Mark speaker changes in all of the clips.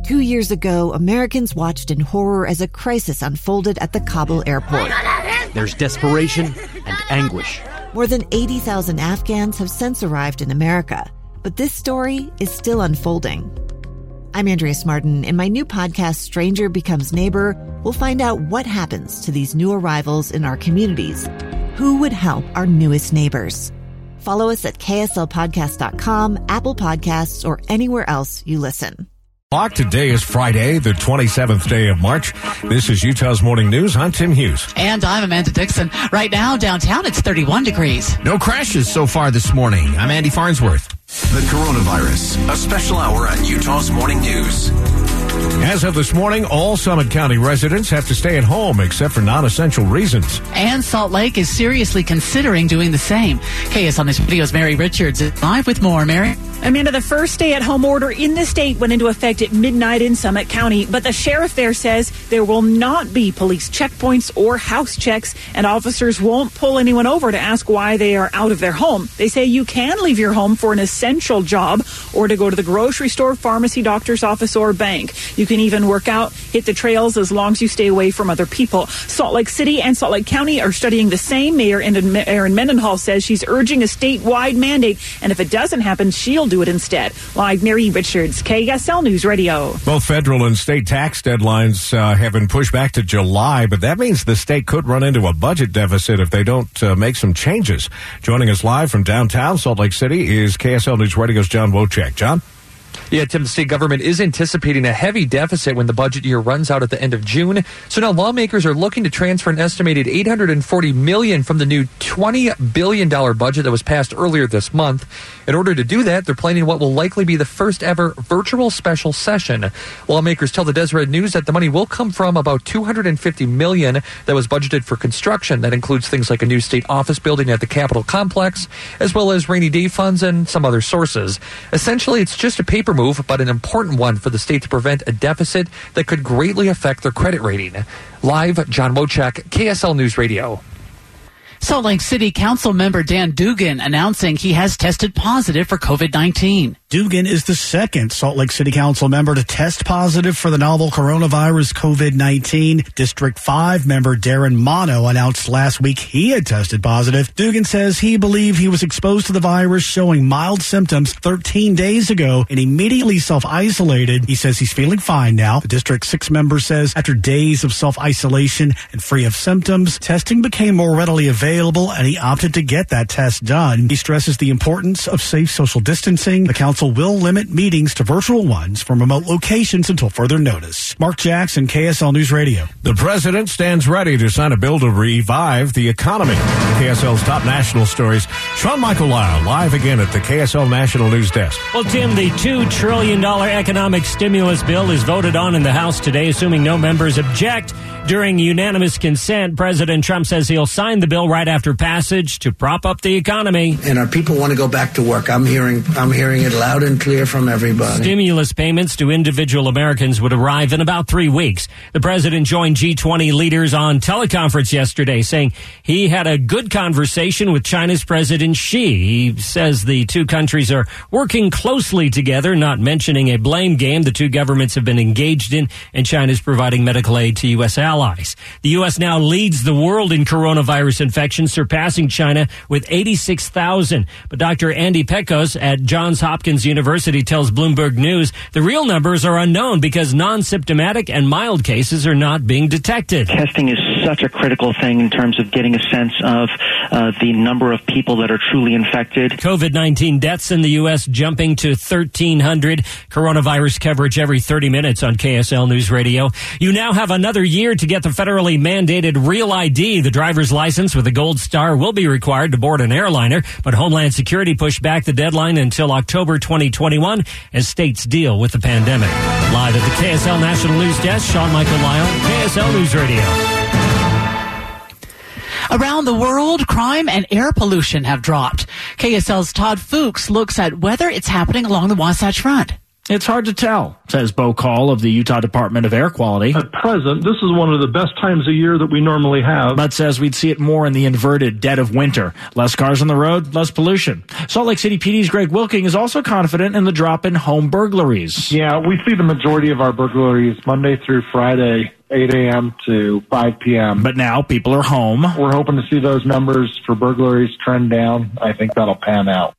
Speaker 1: 2 years ago, Americans watched in horror as a crisis unfolded at the Kabul airport.
Speaker 2: There's desperation and anguish.
Speaker 1: More than 80,000 Afghans have since arrived in America, but this story is still unfolding. I'm Andrea Martin. In my new podcast, Stranger Becomes Neighbor, we'll find out what happens to these new arrivals in our communities. Who would help our newest neighbors? Follow us at kslpodcast.com, Apple Podcasts, or anywhere else you listen.
Speaker 3: Today is Friday, the 27th day of March. This is Utah's Morning News. I'm Tim Hughes.
Speaker 4: And I'm Amanda Dixon. Right now, downtown, it's 31 degrees.
Speaker 5: No crashes so far this morning. I'm Andy Farnsworth.
Speaker 6: The coronavirus, a special hour on Utah's Morning News.
Speaker 3: As of this morning, all Summit County residents have to stay at home except for non-essential reasons.
Speaker 4: And Salt Lake is seriously considering doing the same. KSL News Radio's Mary Richards is live with more. Mary?
Speaker 7: Amanda, the first stay-at-home order in the state went into effect at midnight in Summit County, but the sheriff there says there will not be police checkpoints or house checks, and officers won't pull anyone over to ask why they are out of their home. They say you can leave your home for an essential job or to go to the grocery store, pharmacy, doctor's office, or bank. You can even work out, hit the trails as long as you stay away from other people. Salt Lake City and Salt Lake County are studying the same. Mayor Erin Mendenhall says she's urging a statewide mandate, and if it doesn't happen, she'll do it instead. Live, Mary Richards, KSL News Radio.
Speaker 3: Both federal and state tax deadlines have been pushed back to July, but that means the state could run into a budget deficit if they don't make some changes. Joining us live from downtown Salt Lake City is KSL News Radio's John Wojcik. John?
Speaker 8: Yeah, Tim, the state government is anticipating a heavy deficit when the budget year runs out at the end of June. So now lawmakers are looking to transfer an estimated $840 million from the new $20 billion budget that was passed earlier this month. In order to do that, they're planning what will likely be the first ever virtual special session. Lawmakers tell the Deseret News that the money will come from about $250 million that was budgeted for construction. That includes things like a new state office building at the Capitol complex, as well as rainy day funds and some other sources. Essentially, it's just a paper move, but an important one for the state to prevent a deficit that could greatly affect their credit rating. Live, John Wojcik, KSL News Radio.
Speaker 4: Salt Lake City Council member Dan Dugan announcing he has tested positive for COVID-19.
Speaker 9: Dugan is the second Salt Lake City Council member to test positive for the novel coronavirus COVID-19. District 5 member Darren Mono announced last week he had tested positive. Dugan says he believed he was exposed to the virus showing mild symptoms 13 days ago and immediately self-isolated. He says he's feeling fine now. The District 6 member says after days of self-isolation and free of symptoms, testing became more readily available and he opted to get that test done. He stresses the importance of safe social distancing. The council will limit meetings to virtual ones from remote locations until further notice. Mark Jackson, KSL News Radio.
Speaker 3: The president stands ready to sign a bill to revive the economy. KSL's top national stories. Sean Michael Lyle, live again at the KSL National News Desk.
Speaker 10: Well, Tim, the $2 trillion economic stimulus bill is voted on in the House today, assuming no members object. During unanimous consent, President Trump says he'll sign the bill right after passage to prop up the economy.
Speaker 11: And our people want to go back to work. I'm hearing it loud and clear from everybody.
Speaker 10: Stimulus payments to individual Americans would arrive in about 3 weeks. The president joined G20 leaders on teleconference yesterday, saying he had a good conversation with China's President Xi. He says the two countries are working closely together, not mentioning a blame game the two governments have been engaged in, and China's providing medical aid to U.S. allies. The U.S. now leads the world in coronavirus infections, surpassing China with 86,000. But Dr. Andy Pecos at Johns Hopkins University tells Bloomberg News the real numbers are unknown because non-symptomatic and mild cases are not being detected.
Speaker 12: Testing is such a critical thing in terms of getting a sense of the number of people that are truly infected.
Speaker 10: COVID-19 deaths in the U.S. jumping to 1,300. Coronavirus coverage every 30 minutes on KSL News Radio. You now have another year to get the federally mandated Real ID. The driver's license with a gold star will be required to board an airliner, but Homeland Security pushed back the deadline until October 2021 as states deal with the pandemic. Live at the KSL National News Desk, Sean Michael Lyle, KSL News Radio.
Speaker 4: Around the world, crime and air pollution have dropped. KSL's Todd Fuchs looks at whether it's happening along the Wasatch Front.
Speaker 13: It's hard to tell, says Bo Call of the Utah Department of Air Quality.
Speaker 14: At present, this is one of the best times of year that we normally have.
Speaker 13: But says we'd see it more in the inverted dead of winter. Less cars on the road, less pollution. Salt Lake City PD's Greg Wilking is also confident in the drop in home burglaries.
Speaker 15: Yeah, we see the majority of our burglaries Monday through Friday, 8 a.m. to 5 p.m.
Speaker 13: But now people are home.
Speaker 15: We're hoping to see those numbers for burglaries trend down. I think that'll pan out.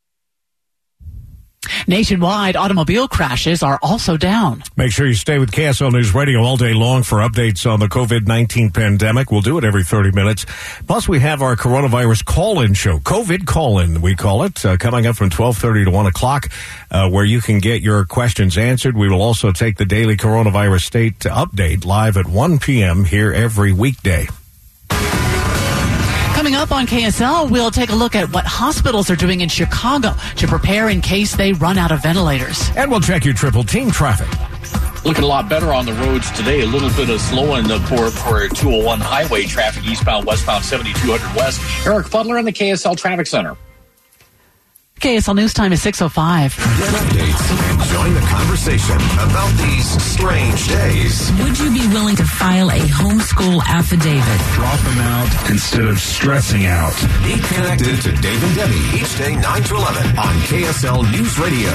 Speaker 4: Nationwide, automobile crashes are also down.
Speaker 3: Make sure you stay with KSL News Radio all day long for updates on the COVID-19 pandemic. We'll do it every 30 minutes. Plus, we have our coronavirus call-in show, COVID Call-In, we call it, coming up from 12:30 to 1 o'clock, where you can get your questions answered. We will also take the daily coronavirus state update live at 1 p.m. here every weekday.
Speaker 4: Coming up on KSL, we'll take a look at what hospitals are doing in Chicago to prepare in case they run out of ventilators.
Speaker 3: And we'll check your triple team traffic.
Speaker 16: Looking a lot better on the roads today. A little bit of slowing for 201 highway traffic, eastbound, westbound, 7200 west. Eric Fuddler in the KSL Traffic Center.
Speaker 4: KSL News Time is 6:05.
Speaker 6: Get updates and join the conversation about these strange days.
Speaker 17: Would you be willing to file a homeschool affidavit?
Speaker 18: Drop them out instead of stressing out.
Speaker 6: Be connected to Dave and Debbie each day 9 to 11 on KSL News Radio.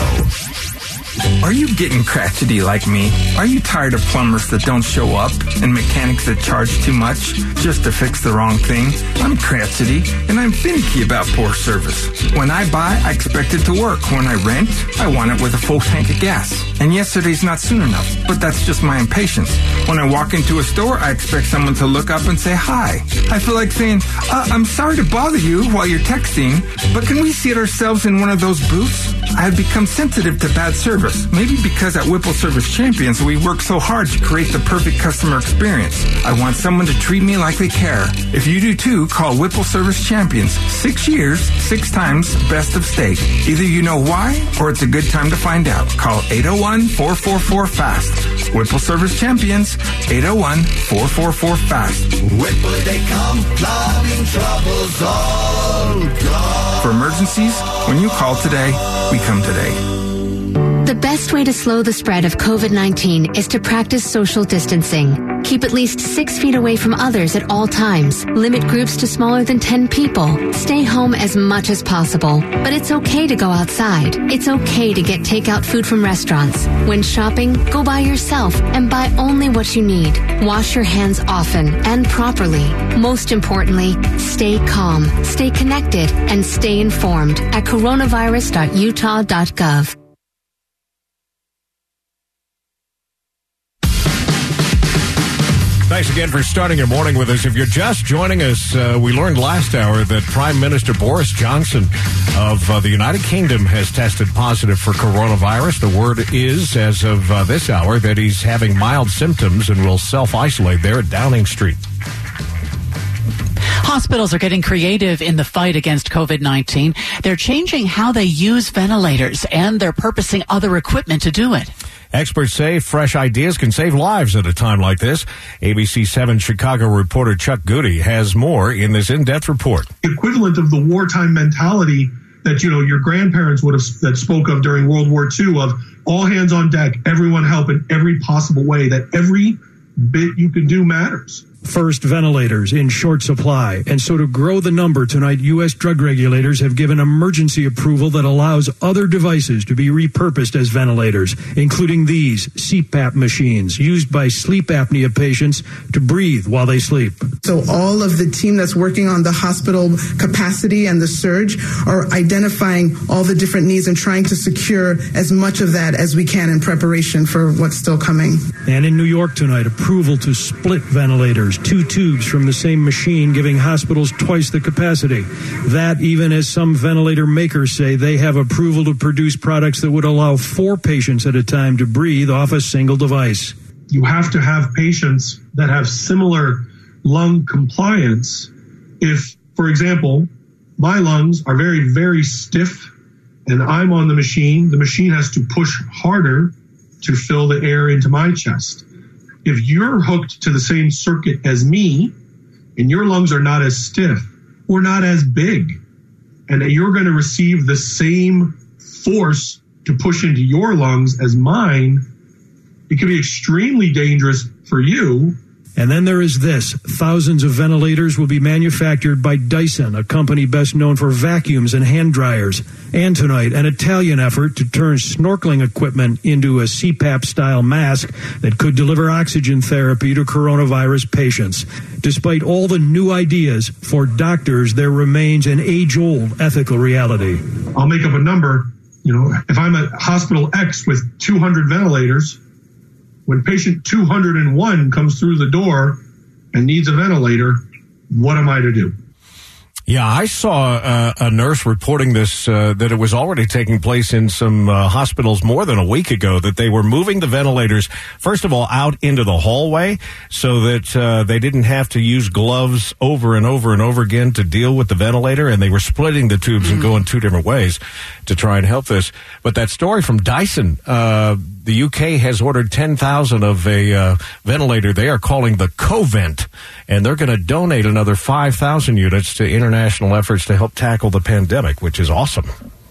Speaker 18: Are you getting crotchety like me? Are you tired of plumbers that don't show up and mechanics that charge too much just to fix the wrong thing? I'm crotchety and I'm finicky about poor service. When I buy, I expect it to work. When I rent, I want it with a full tank of gas. And yesterday's not soon enough, but that's just my impatience. When I walk into a store, I expect someone to look up and say hi. I feel like saying, I'm sorry to bother you while you're texting, but can we seat ourselves in one of those booths? I have become sensitive to bad service. Maybe because at Whipple Service Champions, we work so hard to create the perfect customer experience. I want someone to treat me like they care. If you do too, call Whipple Service Champions. 6 years, 6 times best of state. Either you know why or it's a good time to find out. Call 801-444-FAST. Whipple Service Champions, 801-444-FAST.
Speaker 6: Whipple they come, plumbing troubles all gone.
Speaker 18: For emergencies, when you call today, we come today.
Speaker 19: The best way to slow the spread of COVID-19 is to practice social distancing. Keep at least 6 feet away from others at all times. Limit groups to smaller than 10 people. Stay home as much as possible. But it's okay to go outside. It's okay to get takeout food from restaurants. When shopping, go by yourself and buy only what you need. Wash your hands often and properly. Most importantly, stay calm, stay connected, and stay informed at coronavirus.utah.gov.
Speaker 3: Thanks again for starting your morning with us. If you're just joining us, we learned last hour that Prime Minister Boris Johnson of the United Kingdom has tested positive for coronavirus. The word is, as of this hour, that he's having mild symptoms and will self-isolate there at Downing Street.
Speaker 4: Hospitals are getting creative in the fight against COVID-19. They're changing how they use ventilators, and they're purposing other equipment to do it.
Speaker 3: Experts say fresh ideas can save lives at a time like this. ABC 7 Chicago reporter Chuck Goody has more in this in-depth report.
Speaker 20: Equivalent of the wartime mentality that, your grandparents would have that spoke of during World War II of all hands on deck, everyone help in every possible way, that every bit you can do matters.
Speaker 21: First ventilators in short supply. And so to grow the number tonight, U.S. drug regulators have given emergency approval that allows other devices to be repurposed as ventilators, including these CPAP machines used by sleep apnea patients to breathe while they sleep.
Speaker 22: So all of the team that's working on the hospital capacity and the surge are identifying all the different needs and trying to secure as much of that as we can in preparation for what's still coming.
Speaker 21: And in New York tonight, approval to split ventilators. 2 tubes from the same machine, giving hospitals twice the capacity. That even as some ventilator makers say they have approval to produce products that would allow 4 patients at a time to breathe off a single device.
Speaker 20: You have to have patients that have similar lung compliance. If, for example, my lungs are very, very stiff and I'm on the machine has to push harder to fill the air into my chest. If you're hooked to the same circuit as me and your lungs are not as stiff or not as big, and you're going to receive the same force to push into your lungs as mine, it can be extremely dangerous for you.
Speaker 21: And then there is this. Thousands of ventilators will be manufactured by Dyson, a company best known for vacuums and hand dryers. And tonight, an Italian effort to turn snorkeling equipment into a CPAP-style mask that could deliver oxygen therapy to coronavirus patients. Despite all the new ideas, for doctors, there remains an age-old ethical reality.
Speaker 20: I'll make up a number. If I'm at hospital X with 200 ventilators, when patient 201 comes through the door and needs a ventilator, what am I to do?
Speaker 3: Yeah, I saw a nurse reporting this, that it was already taking place in some hospitals more than a week ago, that they were moving the ventilators, first of all, out into the hallway so that they didn't have to use gloves over and over and over again to deal with the ventilator, and they were splitting the tubes and going two different ways to try and help this. But that story from Dyson, the UK has ordered 10,000 of a ventilator they are calling the Covent, and they're going to donate another 5,000 units to international efforts to help tackle the pandemic, which is awesome.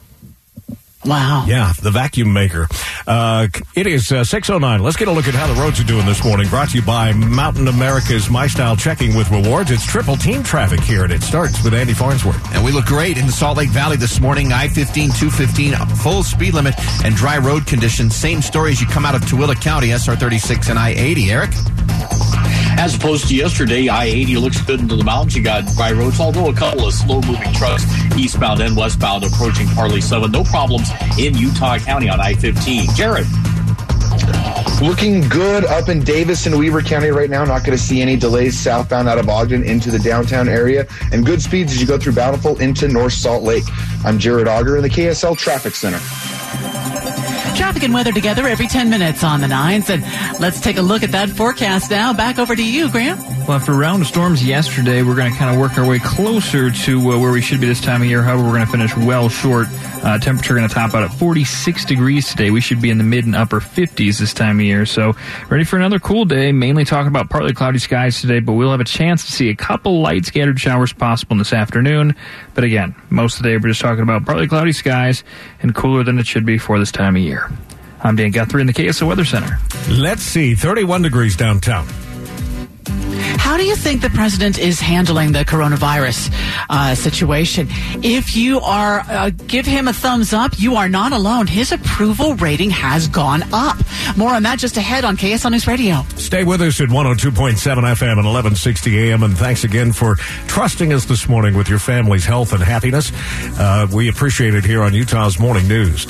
Speaker 4: Wow.
Speaker 3: Yeah, the vacuum maker. It is 6:09. Let's get a look at how the roads are doing this morning. Brought to you by Mountain America's My Style Checking with Rewards. It's triple team traffic here, and it starts with Andy Farnsworth.
Speaker 5: And we look great in the Salt Lake Valley this morning. I-15, 215, full speed limit and dry road conditions. Same story as you come out of Tooele County, SR-36 and I-80. Eric?
Speaker 16: As opposed to yesterday, I-80 looks good into the mountains. You got dry roads, although a couple of slow-moving trucks eastbound and westbound approaching Parley 7. No problems in Utah County on I-15. Jared.
Speaker 1: Looking good up in Davis and Weber County right now. Not going to see any delays southbound out of Ogden into the downtown area. And good speeds as you go through Bountiful into North Salt Lake. I'm Jared Auger in the KSL Traffic Center.
Speaker 4: Traffic and weather together every 10 minutes on the 9s. And let's take a look at that forecast now. Back over to you, Graham.
Speaker 2: Well, after a round of storms yesterday, we're going to kind of work our way closer to where we should be this time of year. However, we're going to finish well short. Temperature going to top out at 46 degrees today. We should be in the mid and upper 50s this time of year. So ready for another cool day. Mainly talking about partly cloudy skies today, but we'll have a chance to see a couple light scattered showers possible this afternoon. But again, most of the day we're just talking about partly cloudy skies and cooler than it should be for this time of year. I'm Dan Guthrie in the KSL Weather Center.
Speaker 3: Let's see, 31 degrees downtown.
Speaker 4: How do you think the president is handling the coronavirus situation? If you are, give him a thumbs up, you are not alone. His approval rating has gone up. More on that just ahead on KSL News Radio.
Speaker 3: Stay with us at 102.7 FM and 1160 AM, and thanks again for trusting us this morning with your family's health and happiness. We appreciate it here on Utah's Morning News.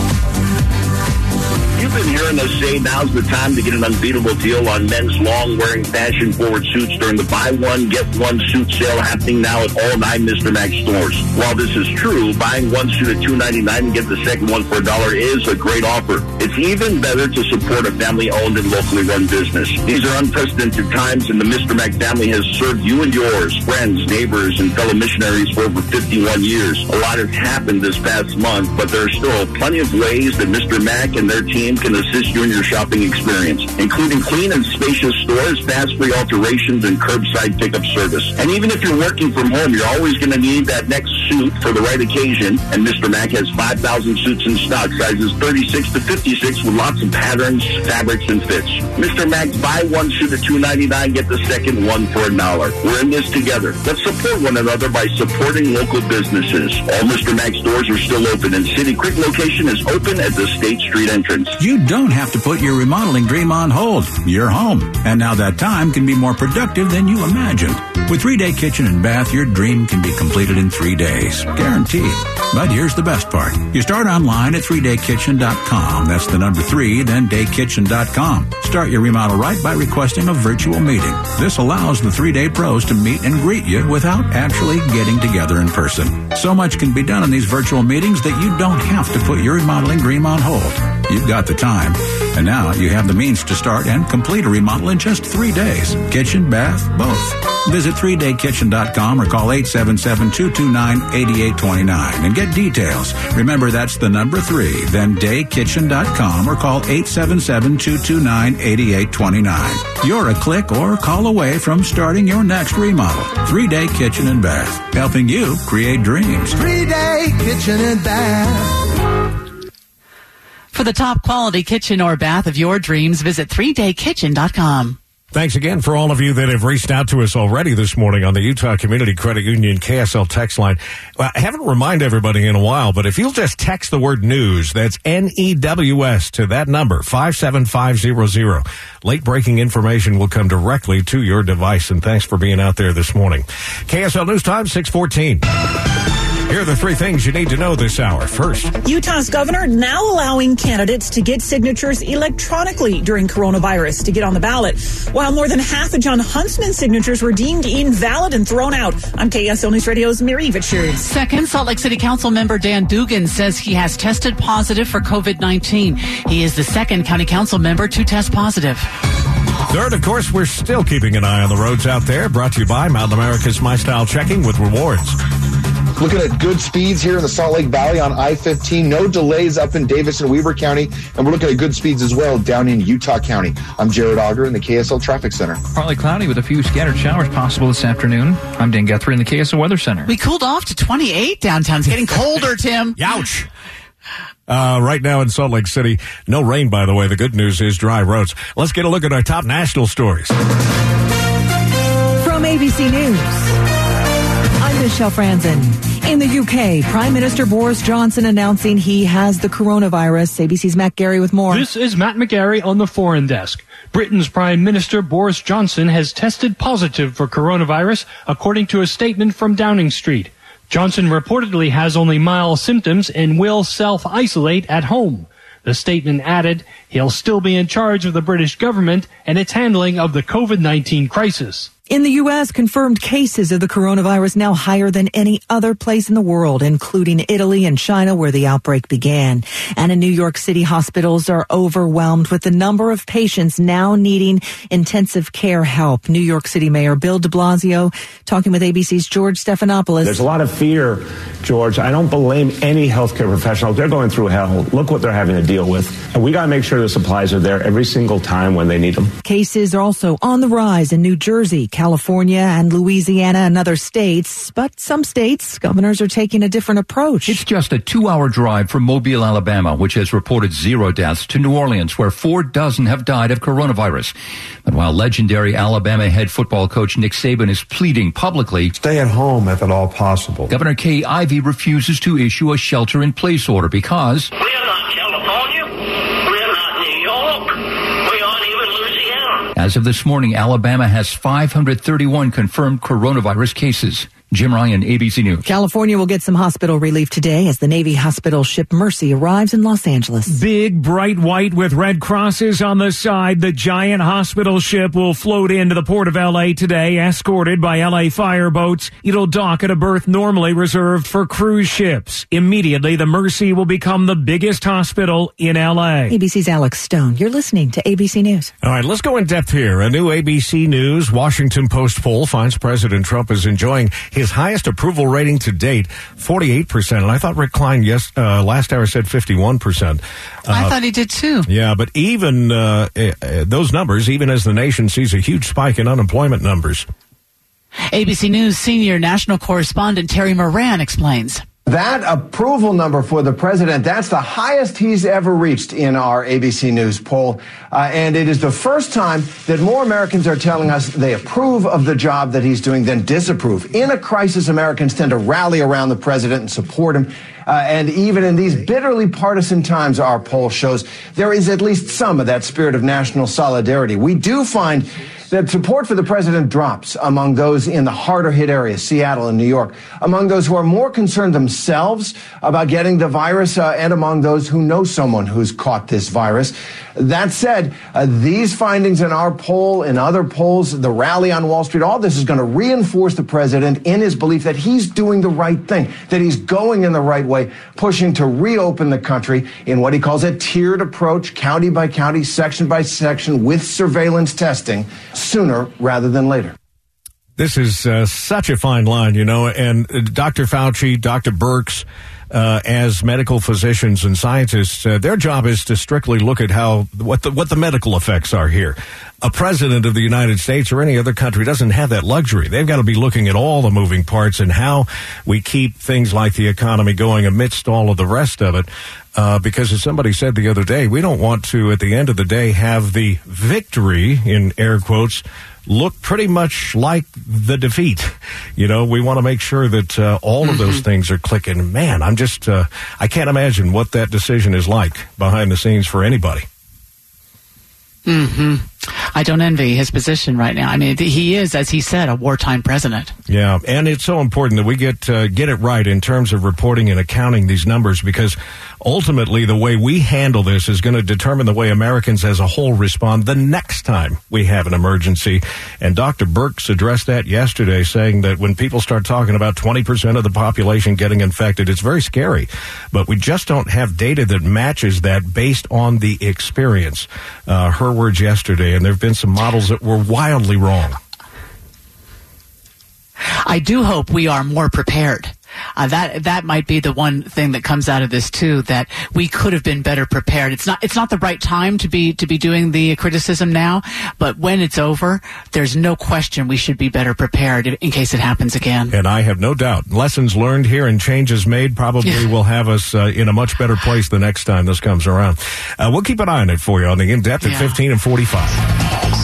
Speaker 23: You've been hearing us say now's the time to get an unbeatable deal on men's long-wearing fashion-forward suits during the buy-one, get-one suit sale happening now at all 9 Mr. Max stores. While this is true, buying one suit at $2.99 and get the second one for $1 is a great offer. It's even better to support a family-owned and locally run business. These are unprecedented times, and the Mr. Mac family has served you and yours, friends, neighbors, and fellow missionaries for over 51 years. A lot has happened this past month, but there are still plenty of ways that Mr. Mac and their team can assist you in your shopping experience, including clean and spacious stores, fast free alterations, and curbside pickup service. And even if you're working from home, you're always going to need that next suit for the right occasion. And Mr. Mac has 5,000 suits in stock, sizes 36 to 56, with lots of patterns, fabrics, and fits. Mr. Mac, buy one suit at $2.99, get the second one for $1. We're in this together. Let's support one another by supporting local businesses. All Mr. Mac stores are still open, and City Creek location is open at the State Street entrance.
Speaker 24: You don't have to put your remodeling dream on hold. You're home. And now that time can be more productive than you imagined. With 3-Day Kitchen and Bath, your dream can be completed in 3 days. Guaranteed. But here's the best part. You start online at 3daykitchen.com. That's the number 3, then daykitchen.com. Start your remodel right by requesting a virtual meeting. This allows the 3-Day pros to meet and greet you without actually getting together in person. So much can be done in these virtual meetings that you don't have to put your remodeling dream on hold. You've got the time, and now you have the means to start and complete a remodel in just 3 days. Kitchen, bath, both. Visit 3daykitchen.com or call 877-229-8829 and get details. Remember, that's the number 3, then daykitchen.com or call 877-229-8829. You're a click or call away from starting your next remodel. 3-Day Kitchen and Bath, helping you create dreams.
Speaker 25: 3-Day Kitchen and Bath.
Speaker 4: For the top quality kitchen or bath of your dreams, visit 3daykitchen.com.
Speaker 3: Thanks again for all of you that have reached out to us already this morning on the Utah Community Credit Union KSL text line. Well, I haven't reminded everybody in a while, but if you'll just text the word news, that's NEWS to that number, 57500. Late breaking information will come directly to your device, and thanks for being out there this morning. KSL News Time, 6:14. Here are the three things you need to know this hour. First,
Speaker 7: Utah's governor now allowing candidates to get signatures electronically during coronavirus to get on the ballot, while more than half of John Huntsman's signatures were deemed invalid and thrown out. I'm KSL News Radio's Mary Richards.
Speaker 4: Second, Salt Lake City Council member Dan Dugan says he has tested positive for COVID-19. He is the second county council member to test positive.
Speaker 3: Third, of course, we're still keeping an eye on the roads out there. Brought to you by Mountain America's MyStyle Checking with rewards.
Speaker 1: Looking at good speeds here in the Salt Lake Valley on I-15. No delays up in Davis and Weber County. And we're looking at good speeds as well down in Utah County. I'm Jared Auger in the KSL Traffic Center.
Speaker 2: Partly cloudy with a few scattered showers possible this afternoon. I'm Dan Guthrie in the KSL Weather Center.
Speaker 4: We cooled off to 28 downtown. It's getting colder, Tim.
Speaker 3: Youch. Right now in Salt Lake City, no rain, by the way. The good news is dry roads. Let's get a look at our top national stories.
Speaker 8: From ABC News, I'm Michelle Franzen. In the UK, Prime Minister Boris Johnson announcing he has the coronavirus. ABC's Matt Gary with more.
Speaker 9: This is Matt McGarry on the Foreign Desk. Britain's Prime Minister Boris Johnson has tested positive for coronavirus, according to a statement from Downing Street. Johnson reportedly has only mild symptoms and will self-isolate at home. The statement added he'll still be in charge of the British government and its handling of the COVID-19 crisis.
Speaker 8: In the U.S., confirmed cases of the coronavirus now higher than any other place in the world, including Italy and China, where the outbreak began. And in New York City, hospitals are overwhelmed with the number of patients now needing intensive care help. New York City Mayor Bill de Blasio talking with ABC's George Stephanopoulos.
Speaker 11: There's a lot of fear, George. I don't blame any healthcare professional. They're going through hell. Look what they're having to deal with. And we got to make sure the supplies are there every single time when they need them.
Speaker 8: Cases are also on the rise in New Jersey, California, and Louisiana and other states. But some states, governors are taking a different approach.
Speaker 25: It's just a 2-hour drive from Mobile, Alabama, which has reported 0 deaths, to New Orleans, where 4 dozen have died of coronavirus. But while legendary Alabama head football coach Nick Saban is pleading publicly,
Speaker 26: stay at home if at all possible,
Speaker 25: Governor Kay Ivey refuses to issue a shelter-in-place order because
Speaker 27: we are not California, we are not New York, we aren't even Louisiana.
Speaker 25: As of this morning, Alabama has 531 confirmed coronavirus cases. Jim Ryan, ABC News.
Speaker 8: California will get some hospital relief today as the Navy hospital ship Mercy arrives in Los Angeles.
Speaker 28: Big, bright white with red crosses on the side. The giant hospital ship will float into the port of L.A. today, escorted by L.A. fireboats. It'll dock at a berth normally reserved for cruise ships. Immediately, the Mercy will become the biggest hospital in L.A.
Speaker 8: ABC's Alex Stone. You're listening to ABC News.
Speaker 3: All right, let's go in depth here. A new ABC News Washington Post poll finds President Trump is enjoying his highest approval rating to date, 48%. And I thought Rick Klein last hour said 51%.
Speaker 4: I thought he did too.
Speaker 3: Yeah, but even those numbers, even as the nation sees a huge spike in unemployment numbers.
Speaker 4: ABC News senior national correspondent Terry Moran explains.
Speaker 29: That approval number for the president, that's the highest he's ever reached in our ABC News poll. And it is the first time that more Americans are telling us they approve of the job that he's doing than disapprove. In a crisis, Americans tend to rally around the president and support him. And even in these bitterly partisan times, our poll shows there is at least some of that spirit of national solidarity. We do find that support for the president drops among those in the harder hit areas, Seattle and New York, among those who are more concerned themselves about getting the virus, and among those who know someone who's caught this virus. That said, these findings in our poll, in other polls, the rally on Wall Street, all this is going to reinforce the president in his belief that he's doing the right thing, that he's going in the right way, pushing to reopen the country in what he calls a tiered approach, county by county, section by section, with surveillance testing, sooner rather than later.
Speaker 3: This is such a fine line, you know, and Dr. Fauci, Dr. Birx, as medical physicians and scientists, their job is to strictly look at what the medical effects are here. a president of the United States or any other country doesn't have that luxury. They've got to be looking at all the moving parts and how we keep things like the economy going amidst all of the rest of it. Because as somebody said the other day, we don't want to, at the end of the day, have the victory, in air quotes, look pretty much like the defeat. You know, we want to make sure that all of those things are clicking. Man, I'm just, I can't imagine what that decision is like behind the scenes for anybody.
Speaker 4: I don't envy his position right now. I mean, he is, as he said, a wartime president.
Speaker 3: Yeah, and it's so important that we get it right in terms of reporting and accounting these numbers, because ultimately the way we handle this is going to determine the way Americans as a whole respond the next time we have an emergency. And Dr. Birx addressed that yesterday, saying that when people start talking about 20% of the population getting infected, it's very scary. But we just don't have data that matches that based on the experience. Her words yesterday, and there have been some models that were wildly wrong.
Speaker 4: I do hope we are more prepared. That might be the one thing that comes out of this too, that we could have been better prepared. It's not the right time to be doing the criticism now, but when it's over, there's no question we should be better prepared in case it happens again.
Speaker 3: And I have no doubt lessons learned here and changes made probably will have us in a much better place the next time this comes around. We'll keep an eye on it for you on the In-Depth at 15 and 45.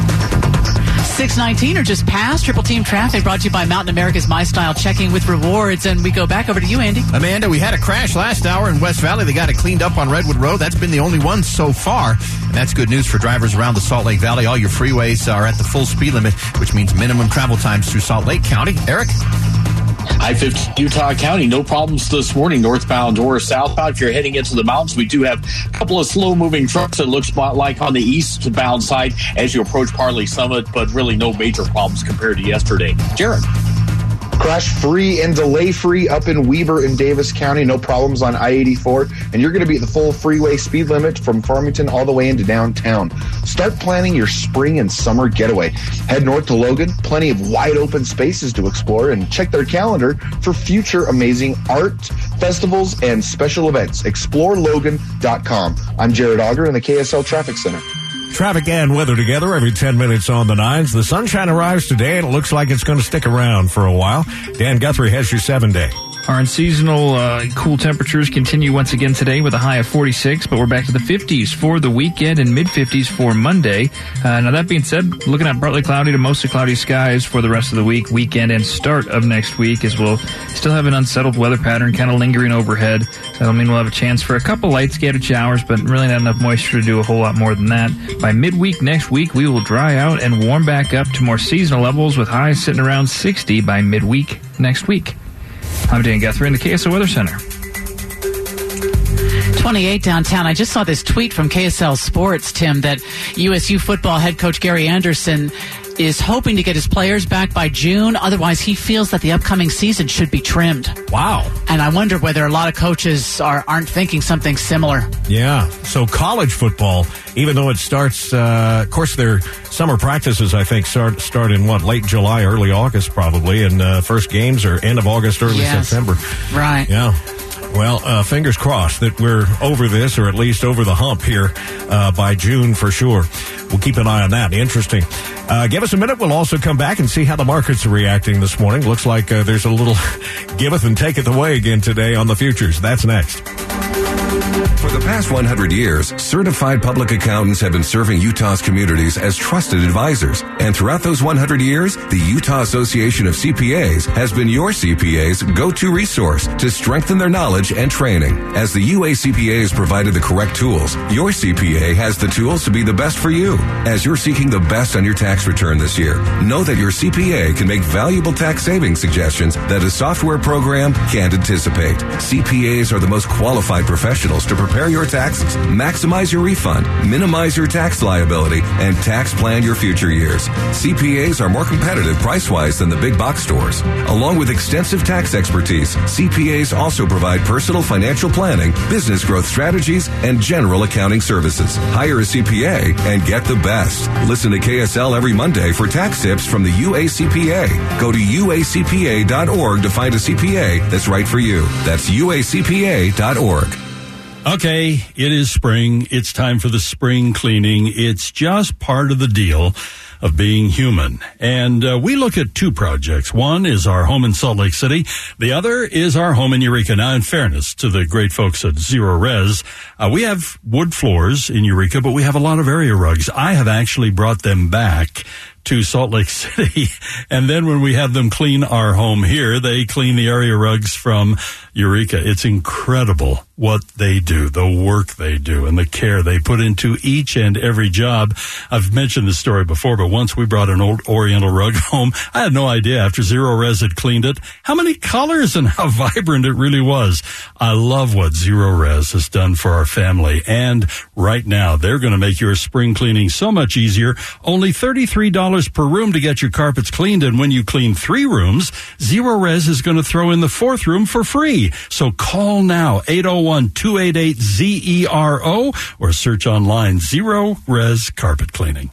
Speaker 4: 6:19 or just past. Triple Team Traffic brought to you by Mountain America's My Style, checking with rewards. And we go back over to you, Andy.
Speaker 5: Amanda, we had a crash last hour in West Valley. They got it cleaned up on Redwood Road. That's been the only one so far. And that's good news for drivers around the Salt Lake Valley. All your freeways are at the full speed limit, which means minimum travel times through Salt Lake County. Eric?
Speaker 16: I-50 Utah County, no problems this morning, northbound or southbound. If you're heading into the mountains, we do have a couple of slow-moving trucks, it looks like on the eastbound side as you approach Parley Summit, but really no major problems compared to yesterday. Jared?
Speaker 1: Crash-free and delay-free up in Weber and Davis County. No problems on I-84. And you're going to be at the full freeway speed limit from Farmington all the way into downtown. Start planning your spring and summer getaway. Head north to Logan. Plenty of wide-open spaces to explore. And check their calendar for future amazing art, festivals, and special events. ExploreLogan.com. I'm Jared Auger in the KSL Traffic Center.
Speaker 3: Traffic and weather together every 10 minutes on the nines. The sunshine arrives today, and it looks like it's going to stick around for a while. Dan Guthrie has your 7-day.
Speaker 2: Our unseasonal cool temperatures continue once again today with a high of 46, but we're back to the 50s for the weekend and mid-50s for Monday. Now, that being said, looking at partly cloudy to mostly cloudy skies for the rest of the weekend, and start of next week, as we'll still have an unsettled weather pattern kind of lingering overhead. That'll mean we'll have a chance for a couple light scattered showers, but really not enough moisture to do a whole lot more than that. By midweek next week, we will dry out and warm back up to more seasonal levels, with highs sitting around 60 by midweek next week. I'm Dan Guthrie in the KSL Weather Center.
Speaker 4: 28 downtown. I just saw this tweet from KSL Sports, Tim, that USU football head coach Gary Anderson is hoping to get his players back by June. Otherwise, he feels that the upcoming season should be trimmed.
Speaker 3: Wow.
Speaker 4: And I wonder whether a lot of coaches aren't thinking something similar.
Speaker 3: Yeah. So college football, even though it starts, of course, their summer practices, I think, start in late July, early August probably, and first games are end of August, early September.
Speaker 4: Right.
Speaker 3: Yeah. Well, fingers crossed that we're over this, or at least over the hump here by June for sure. We'll keep an eye on that. Interesting. Give us a minute. We'll also come back and see how the markets are reacting this morning. Looks like there's a little giveth and taketh away again today on the futures. That's next.
Speaker 6: For the past 100 years, certified public accountants have been serving Utah's communities as trusted advisors. And throughout those 100 years, the Utah Association of CPAs has been your CPA's go-to resource to strengthen their knowledge and training. As the UACPA has provided the correct tools, your CPA has the tools to be the best for you. As you're seeking the best on your tax return this year, know that your CPA can make valuable tax saving suggestions that a software program can't anticipate. CPAs are the most qualified professionals to prepare your taxes, maximize your refund, minimize your tax liability, and tax plan your future years. CPAs are more competitive price-wise than the big box stores. Along with extensive tax expertise, CPAs also provide personal financial planning, business growth strategies, and general accounting services. Hire a CPA and get the best. Listen to KSL every Monday for tax tips from the UACPA. Go to uacpa.org to find a CPA that's right for you. That's uacpa.org.
Speaker 10: Okay, it is spring. It's time for the spring cleaning. It's just part of the deal of being human. And we look at two projects. One is our home in Salt Lake City. The other is our home in Eureka. Now, in fairness to the great folks at Zero Res, we have wood floors in Eureka, but we have a lot of area rugs. I have actually brought them back to Salt Lake City. And then when we have them clean our home here, they clean the area rugs from Eureka. It's incredible what they do, the work they do, and the care they put into each and every job. I've mentioned this story before, but once we brought an old Oriental rug home, I had no idea after Zero Res had cleaned it how many colors and how vibrant it really was. I love what Zero Res has done for our family. And right now, they're going to make your spring cleaning so much easier. Only $33 per room to get your carpets cleaned. And when you clean 3 rooms, Zero Res is going to throw in the 4th room for free. So call now, 801-288-ZERO, or search online, Zero Res Carpet Cleaning.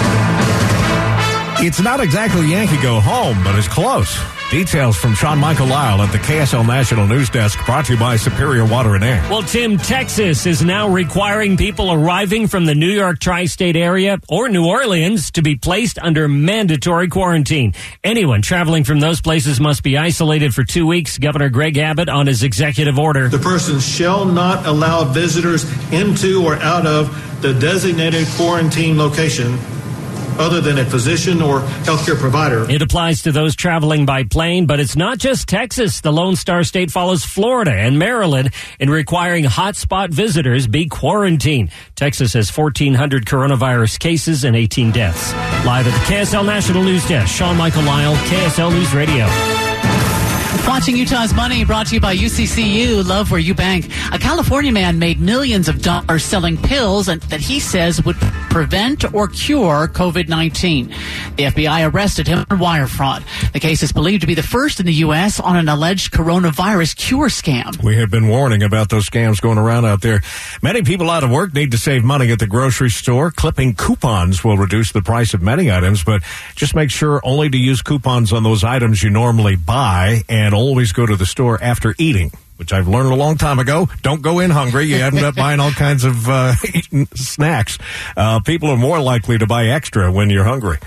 Speaker 3: It's not exactly Yankee Go Home, but it's close. Details from Sean Michael Lyle at the KSL National News Desk, brought to you by Superior Water and Air.
Speaker 12: Well, Tim, Texas is now requiring people arriving from the New York tri-state area or New Orleans to be placed under mandatory quarantine. Anyone traveling from those places must be isolated for 2 weeks. Governor Greg Abbott on his executive order.
Speaker 13: The person shall not allow visitors into or out of the designated quarantine location other than a physician or healthcare provider.
Speaker 12: It applies to those traveling by plane, but it's not just Texas. The Lone Star State follows Florida and Maryland in requiring hotspot visitors be quarantined. Texas has 1,400 coronavirus cases and 18 deaths. Live at the KSL National News Desk, Sean Michael Lyle, KSL News Radio.
Speaker 4: Watching Utah's Money, brought to you by UCCU. Love where you bank. A California man made millions of dollars selling pills that he says would prevent or cure COVID-19. The FBI arrested him on wire fraud. The case is believed to be the first in the U.S. on an alleged coronavirus cure scam.
Speaker 3: We have been warning about those scams going around out there. Many people out of work need to save money at the grocery store. Clipping coupons will reduce the price of many items, but just make sure only to use coupons on those items you normally buy, and always go to the store after eating, which I've learned a long time ago. Don't go in hungry. You end up buying all kinds of snacks. People are more likely to buy extra when you're hungry.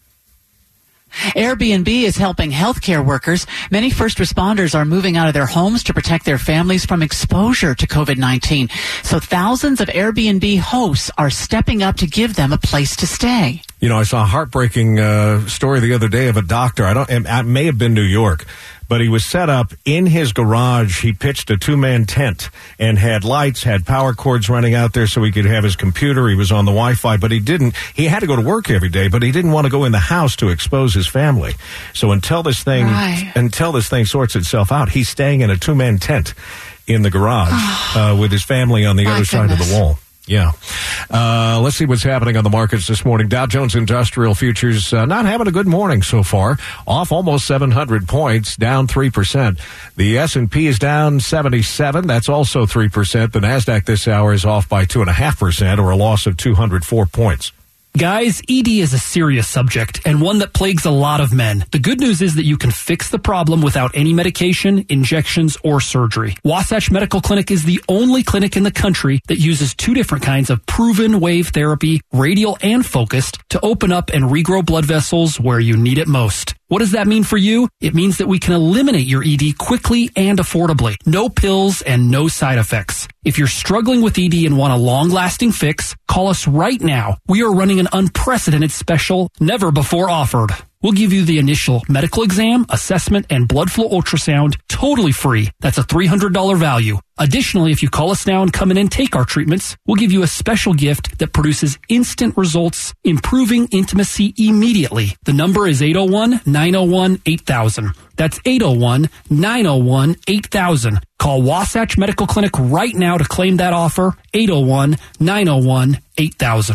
Speaker 4: Airbnb is helping healthcare workers. Many first responders are moving out of their homes to protect their families from exposure to COVID-19. So thousands of Airbnb hosts are stepping up to give them a place to stay.
Speaker 3: You know, I saw a heartbreaking story the other day of a doctor. It may have been New York, but he was set up in his garage. He pitched a 2-man tent and had lights, had power cords running out there so he could have his computer. He was on the Wi-Fi, but he had to go to work every day, but he didn't want to go in the house to expose his family. So until this thing sorts itself out, he's staying in a 2-man tent in the garage with his family on the other side of the wall. Yeah. Let's see what's happening on the markets this morning. Dow Jones Industrial Futures not having a good morning so far. Off almost 700 points, down 3%. The S&P is down 77. That's also 3%. The NASDAQ this hour is off by 2.5%, or a loss of 204 points.
Speaker 14: Guys, ED is a serious subject and one that plagues a lot of men. The good news is that you can fix the problem without any medication, injections, or surgery. Wasatch Medical Clinic is the only clinic in the country that uses 2 different kinds of proven wave therapy, radial and focused, to open up and regrow blood vessels where you need it most. What does that mean for you? It means that we can eliminate your ED quickly and affordably. No pills and no side effects. If you're struggling with ED and want a long-lasting fix, call us right now. We are running an unprecedented special, never before offered. We'll give you the initial medical exam, assessment, and blood flow ultrasound totally free. That's a $300 value. Additionally, if you call us now and come in and take our treatments, we'll give you a special gift that produces instant results, improving intimacy immediately. The number is 801-901-8000. That's 801-901-8000. Call Wasatch Medical Clinic right now to claim that offer, 801-901-8000.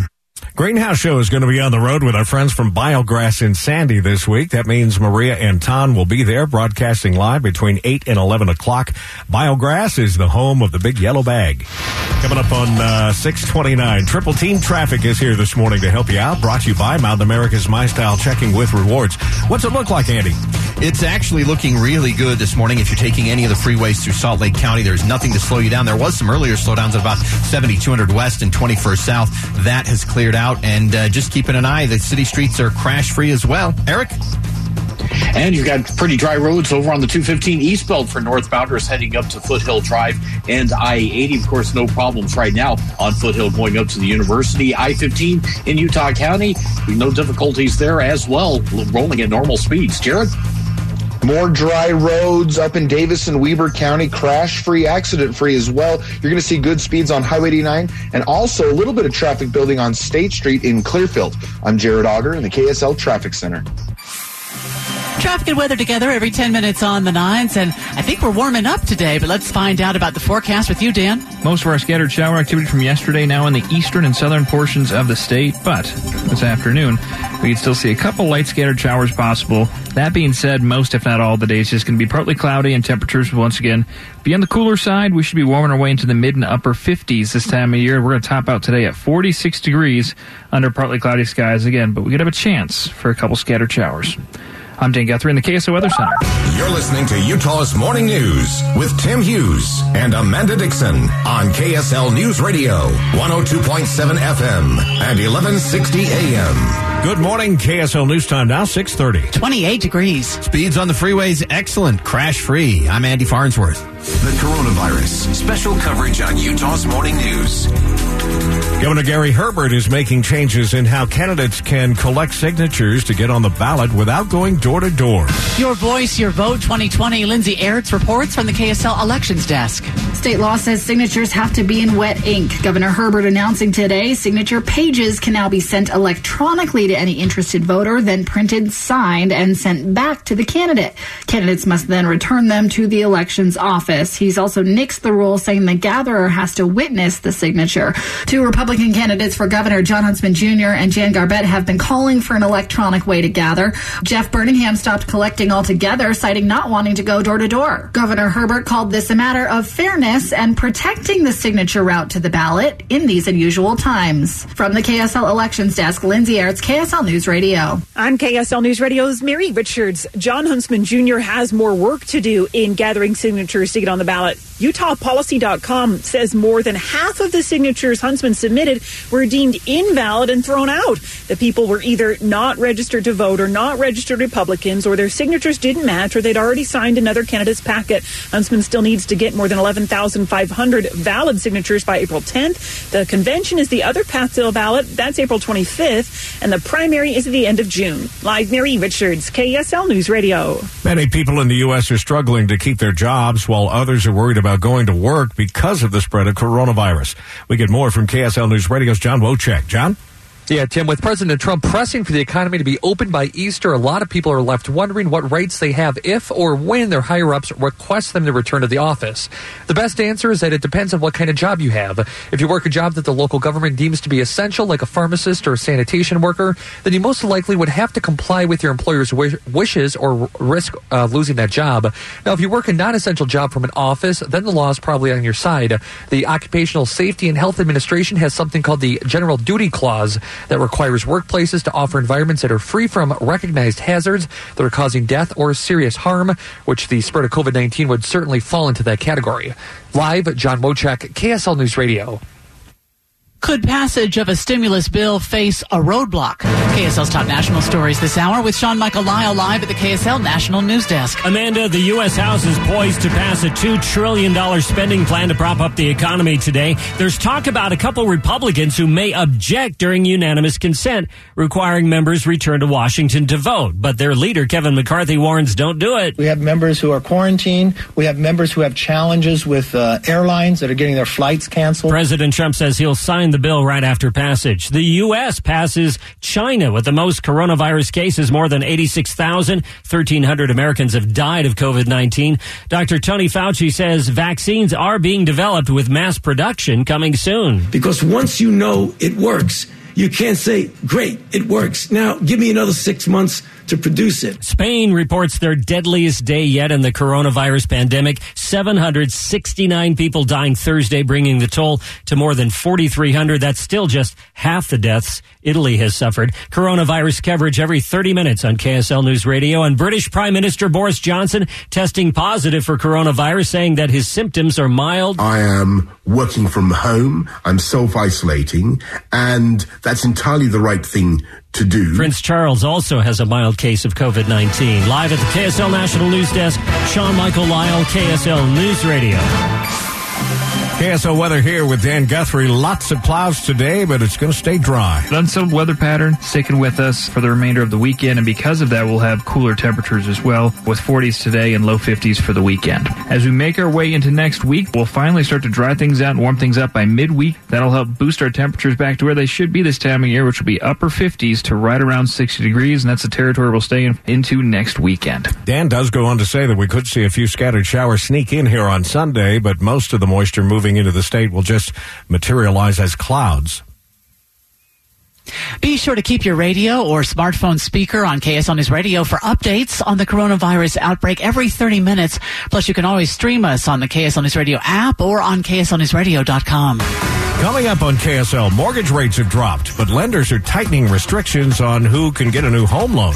Speaker 3: Greenhouse Show is going to be on the road with our friends from Biograss in Sandy this week. That means Maria and Ton will be there broadcasting live between 8 and 11 o'clock. Biograss is the home of the Big Yellow Bag. Coming up on 6:29, Triple Team Traffic is here this morning to help you out. Brought to you by Mountain America's MyStyle Checking with Rewards. What's it look like, Andy?
Speaker 5: It's actually looking really good this morning. If you're taking any of the freeways through Salt Lake County, there's nothing to slow you down. There was some earlier slowdowns at about 7200 West and 21st South. That has cleared out, and just keeping an eye. The city streets are crash-free as well. Eric?
Speaker 16: And you've got pretty dry roads over on the 215 eastbound for northbounders heading up to Foothill Drive and I-80. Of course, no problems right now on Foothill going up to the university. I-15 in Utah County, no difficulties there as well, rolling at normal speeds. Jared?
Speaker 1: More dry roads up in Davis and Weber County, crash-free, accident-free as well. You're going to see good speeds on Highway 89 and also a little bit of traffic building on State Street in Clearfield. I'm Jared Auger in the KSL Traffic Center.
Speaker 4: Traffic and weather together every 10 minutes on the 9s, and I think we're warming up today, but let's find out about the forecast with you, Dan.
Speaker 2: Most of our scattered shower activity from yesterday now in the eastern and southern portions of the state, but this afternoon we can still see a couple light scattered showers possible. That being said, most, if not all, of the day is just going to be partly cloudy, and temperatures will once again be on the cooler side. We should be warming our way into the mid and upper 50s this time of year. We're going to top out today at 46 degrees under partly cloudy skies again, but we could have a chance for a couple scattered showers. I'm Dan Guthrie in the KSL Weather Center.
Speaker 15: You're listening to Utah's Morning News with Tim Hughes and Amanda Dixon on KSL News Radio, 102.7 FM and 1160 AM.
Speaker 3: Good morning, KSL News Time now, 6:30.
Speaker 4: 28 degrees.
Speaker 5: Speeds on the freeways, excellent, crash-free. I'm Andy Farnsworth.
Speaker 15: The coronavirus, special coverage on Utah's Morning News.
Speaker 3: Governor Gary Herbert is making changes in how candidates can collect signatures to get on the ballot without going door to door.
Speaker 4: Your Voice, Your Vote 2020. Lindsay Aerts reports from the KSL Elections Desk.
Speaker 17: State law says signatures have to be in wet ink. Governor Herbert announcing today signature pages can now be sent electronically to any interested voter, then printed, signed, and sent back to the candidate. Candidates must then return them to the elections office. He's also nixed the rule, saying the gatherer has to witness the signature. Two Republican candidates for governor, Jon Huntsman Jr. and Jan Garbett, have been calling for an electronic way to gather. Jeff Birmingham stopped collecting altogether, citing not wanting to go door to door. Governor Herbert called this a matter of fairness and protecting the signature route to the ballot in these unusual times. From the KSL Elections Desk, Lindsay Aerts, KSL News Radio.
Speaker 7: I'm KSL News Radio's Mary Richards. Jon Huntsman Jr. has more work to do in gathering signatures to get on the ballot. UtahPolicy.com says more than half of the signatures Huntsman submitted were deemed invalid and thrown out. The people were either not registered to vote or not registered Republicans, or their signatures didn't match, or they'd already signed another candidate's packet. Huntsman still needs to get more than 11,500 valid signatures by April 10th. The convention is the other path to a ballot. That's April 25th, and the primary is at the end of June. Live, Mary Richards, KSL News Radio.
Speaker 3: Many people in the U.S. are struggling to keep their jobs, while others are worried about going to work because of the spread of coronavirus. We get more from KSL News Radio's John Wojcik. John?
Speaker 18: Yeah, Tim, with President Trump pressing for the economy to be open by Easter, a lot of people are left wondering what rights they have if or when their higher-ups request them to return to the office. The best answer is that it depends on what kind of job you have. If you work a job that the local government deems to be essential, like a pharmacist or a sanitation worker, then you most likely would have to comply with your employer's wishes or risk losing that job. Now, if you work a non-essential job from an office, then the law is probably on your side. The Occupational Safety and Health Administration has something called the General Duty Clause that requires workplaces to offer environments that are free from recognized hazards that are causing death or serious harm, which the spread of COVID-19 would certainly fall into that category. Live, John Wojcik, KSL News Radio.
Speaker 4: Could passage of a stimulus bill face a roadblock? KSL's top national stories this hour with Sean Michael Lyle live at the KSL National News Desk.
Speaker 12: Amanda, the U.S. House is poised to pass a $2 trillion spending plan to prop up the economy today. There's talk about a couple Republicans who may object during unanimous consent, requiring members return to Washington to vote. But their leader, Kevin McCarthy, warns don't do it.
Speaker 19: We have members who are quarantined. We have members who have challenges with airlines that are getting their flights canceled.
Speaker 12: President Trump says he'll sign the bill right after passage. The U.S. passes China with the most coronavirus cases, more than 86,000. 1,300 Americans have died of COVID-19. Dr. Tony Fauci says vaccines are being developed with mass production coming soon.
Speaker 20: Because once you know it works,
Speaker 9: you can't say, great, it works. Now give me another 6 months to produce it.
Speaker 12: Spain reports their deadliest day yet in the coronavirus pandemic. 769 people dying Thursday, bringing the toll to more than 4,300. That's still just half the deaths Italy has suffered. Coronavirus coverage every 30 minutes on KSL News Radio. And British Prime Minister Boris Johnson testing positive for coronavirus, saying that his symptoms are mild.
Speaker 11: I am working from home. I'm self-isolating, and that's entirely the right thing to do.
Speaker 12: Prince Charles also has a mild case of COVID-19. Live at the KSL National News Desk, Sean Michael Lyle, KSL News Radio.
Speaker 3: KSL weather here with Dan Guthrie. Lots of clouds today, but it's going to stay dry.
Speaker 2: An unsettled weather pattern sticking with us for the remainder of the weekend, and because of that, we'll have cooler temperatures as well, with 40s today and low 50s for the weekend. As we make our way into next week, we'll finally start to dry things out and warm things up by midweek. That'll help boost our temperatures back to where they should be this time of year, which will be upper 50s to right around 60 degrees, and that's the territory we'll stay in into next weekend.
Speaker 3: Dan does go on to say that we could see a few scattered showers sneak in here on Sunday, but most of the moisture moving into the state will just materialize as clouds.
Speaker 4: Be sure to keep your radio or smartphone speaker on KSL News Radio for updates on the coronavirus outbreak every 30 minutes. Plus, you can always stream us on the KSL News Radio app or on KSLNewsRadio.com.
Speaker 3: Coming up on KSL, mortgage rates have dropped, but lenders are tightening restrictions on who can get a new home loan.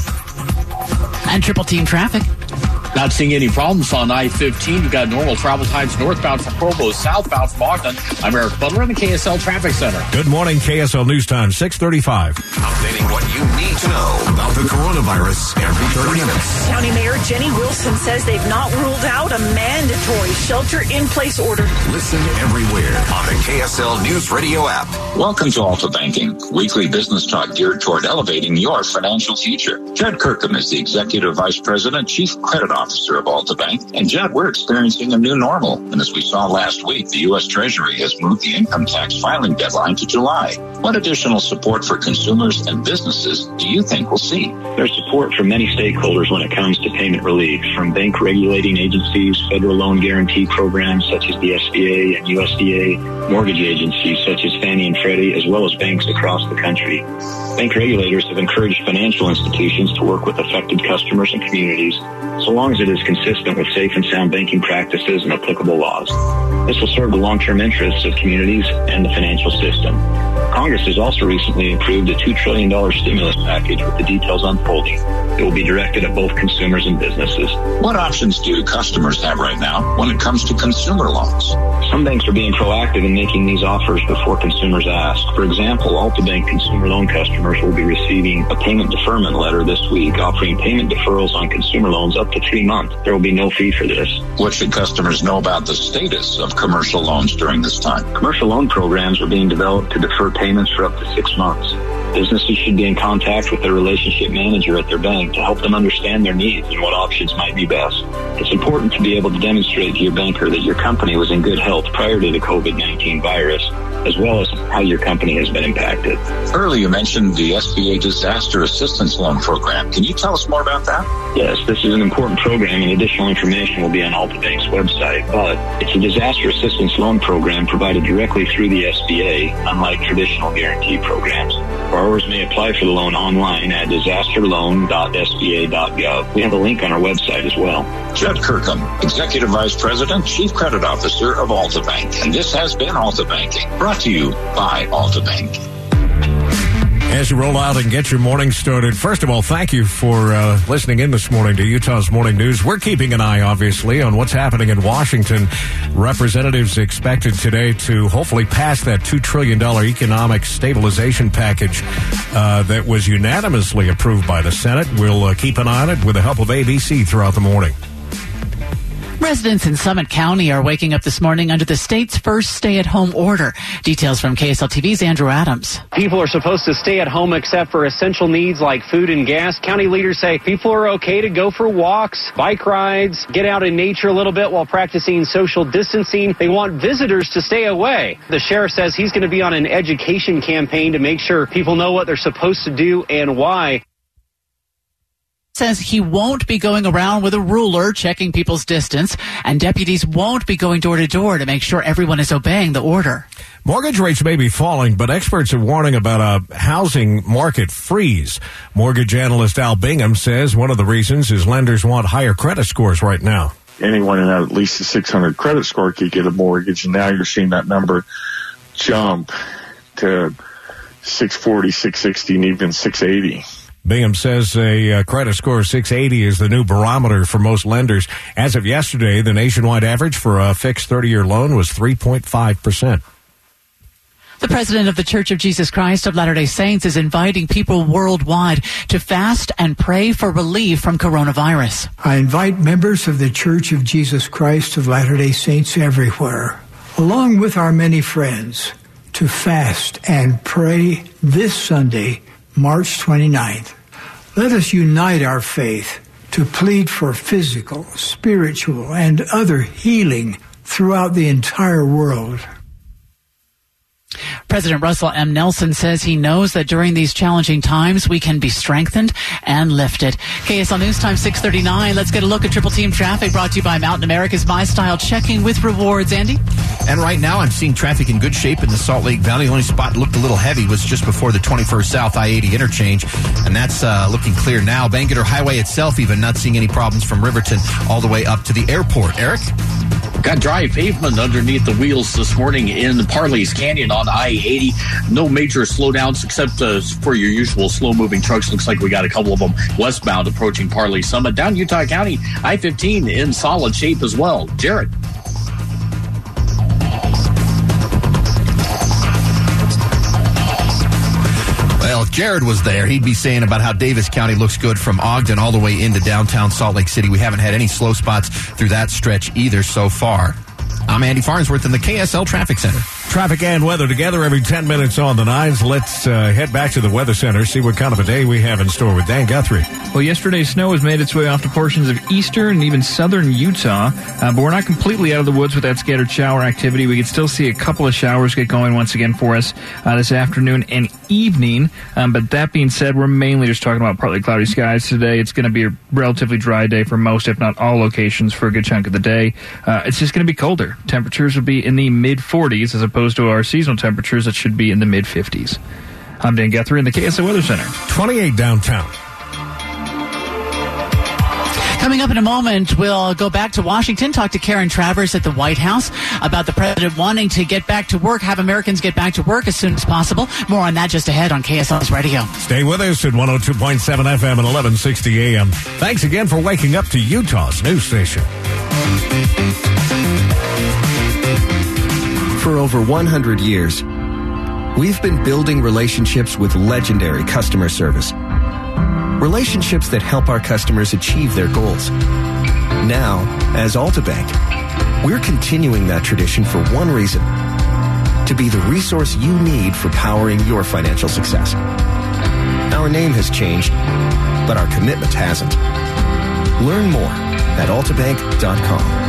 Speaker 4: And triple team traffic.
Speaker 16: Not seeing any problems on I-15. You've got normal travel times northbound from Provo, southbound from Ogden. I'm Eric Butler in the KSL Traffic Center.
Speaker 3: Good morning, KSL News Time, 6:35.
Speaker 15: Updating what you need to know about the coronavirus every 30 minutes.
Speaker 7: County Mayor Jenny Wilson says they've not ruled out a mandatory shelter-in-place order.
Speaker 15: Listen everywhere on the KSL News Radio app.
Speaker 20: Welcome to Alta Banking, weekly business talk geared toward elevating your financial future. Judd Kirkham is the Executive Vice President, Chief Credit Officer of Alta Bank. And Judd, we're experiencing a new normal. And as we saw last week, the U.S. Treasury has moved the income tax filing deadline to July. What additional support for consumers and businesses do you think we'll see?
Speaker 21: There's support from many stakeholders when it comes to payment relief, from bank regulating agencies, federal loan guarantee programs such as the SBA and USDA, mortgage agencies such as Fannie and Freddie, as well as banks across the country. Bank regulators have encouraged financial institutions to work with affected customers and communities, so long as it is consistent with safe and sound banking practices and applicable laws. This will serve the long-term interests of communities and the financial system. Congress has also recently approved a $2 trillion stimulus package with the details unfolding. It will be directed at both consumers and businesses.
Speaker 20: What options do customers have right now when it comes to consumer loans?
Speaker 21: Some banks are being proactive in making these offers before consumers ask. For example, Alta Bank consumer loan customers will be receiving a payment deferment letter this week offering payment deferrals on consumer loans up to 3 months. There will be no fee for this.
Speaker 20: What should customers know about the status of commercial loans during this time?
Speaker 21: Commercial loan programs are being developed to defer payments for up to 6 months. Businesses should be in contact with their relationship manager at their bank to help them understand their needs and what options might be best. It's important to be able to demonstrate to your banker that your company was in good health prior to the COVID-19 virus, as well as how your company has been impacted.
Speaker 20: Earlier you mentioned the SBA Disaster Assistance Loan Program. Can you tell us more about that?
Speaker 21: Yes, this is an important program, and additional information will be on Alta Bank's website. But it's a disaster assistance loan program provided directly through the SBA, unlike traditional guarantee programs. Borrowers may apply for the loan online at disasterloan.sba.gov. We have a link on our website as well.
Speaker 20: Judd Kirkham, Executive Vice President, Chief Credit Officer of Alta Bank. And this has been Alta Banking, brought to you by Alta Bank.
Speaker 3: As you roll out and get your morning started, first of all, thank you for listening in this morning to Utah's Morning News. We're keeping an eye, obviously, on what's happening in Washington. Representatives expected today to hopefully pass that $2 trillion economic stabilization package that was unanimously approved by the Senate. We'll keep an eye on it with the help of ABC throughout the morning.
Speaker 4: Residents in Summit County are waking up this morning under the state's first stay-at-home order. Details from KSL TV's Andrew Adams.
Speaker 22: People are supposed to stay at home except for essential needs like food and gas. County leaders say people are okay to go for walks, bike rides, get out in nature a little bit while practicing social distancing. They want visitors to stay away. The sheriff says he's going to be on an education campaign to make sure people know what they're supposed to do and why.
Speaker 4: says he won't be going around with a ruler checking people's distance, and deputies won't be going door to door to make sure everyone is obeying the order.
Speaker 3: Mortgage rates may be falling, but experts are warning about a housing market freeze. Mortgage analyst Al Bingham says one of the reasons is lenders want higher credit scores right now.
Speaker 6: Anyone who had at least a 600 credit score could get a mortgage, and now you're seeing that number jump to 640, 660, and even 680.
Speaker 3: Bingham says a credit score of 680 is the new barometer for most lenders. As of yesterday, the nationwide average for a fixed 30-year loan was 3.5%.
Speaker 4: The president of the Church of Jesus Christ of Latter-day Saints is inviting people worldwide to fast and pray for relief from coronavirus.
Speaker 8: I invite members of the Church of Jesus Christ of Latter-day Saints everywhere, along with our many friends, to fast and pray this Sunday, March 29th. Let us unite our faith to plead for physical, spiritual, and other healing throughout the entire world.
Speaker 4: President Russell M. Nelson says he knows that during these challenging times, we can be strengthened and lifted. KSL News Time 6:39. Let's get a look at Triple Team Traffic, brought to you by Mountain America's My Style, checking with rewards. Andy?
Speaker 5: And right now, I'm seeing traffic in good shape in the Salt Lake Valley. The only spot looked a little heavy was just before the 21st South I-80 interchange, and that's looking clear now. Bangerter Highway itself, even not seeing any problems from Riverton all the way up to the airport. Eric?
Speaker 16: Got dry pavement underneath the wheels this morning in Parley's Canyon on I-80. No major slowdowns except for your usual slow-moving trucks. Looks like we got a couple of them westbound approaching Parley Summit. Down Utah County, I-15 in solid shape as well. Jared.
Speaker 5: Well, if Jared was there, he'd be saying about how Davis County looks good from Ogden all the way into downtown Salt Lake City. We haven't had any slow spots through that stretch either so far. I'm Andy Farnsworth in the KSL Traffic Center.
Speaker 3: Traffic and weather together every 10 minutes on the nines. Let's head back to the Weather Center, see what kind of a day we have in store with Dan Guthrie.
Speaker 2: Well, yesterday's snow has made its way off to portions of eastern and even southern Utah, but we're not completely out of the woods with that scattered shower activity. We could still see a couple of showers get going once again for us this afternoon and evening, but that being said, we're mainly just talking about partly cloudy skies today. It's going to be a relatively dry day for most, if not all, locations for a good chunk of the day. It's just going to be colder. Temperatures will be in the mid-40s as opposed to our seasonal temperatures that should be in the mid-50s. I'm Dan Guthrie in the KSL Weather Center.
Speaker 3: 28 downtown.
Speaker 4: Coming up in a moment, we'll go back to Washington, talk to Karen Travers at the White House about the president wanting to get back to work, have Americans get back to work as soon as possible. More on that just ahead on KSL's Radio.
Speaker 3: Stay with us at 102.7 FM and 1160 AM. Thanks again for waking up to Utah's news station.
Speaker 23: For over 100 years, we've been building relationships with legendary customer service. Relationships that help our customers achieve their goals. Now, as Altabank, we're continuing that tradition for one reason: to be the resource you need for powering your financial success. Our name has changed, but our commitment hasn't. Learn more at altabank.com.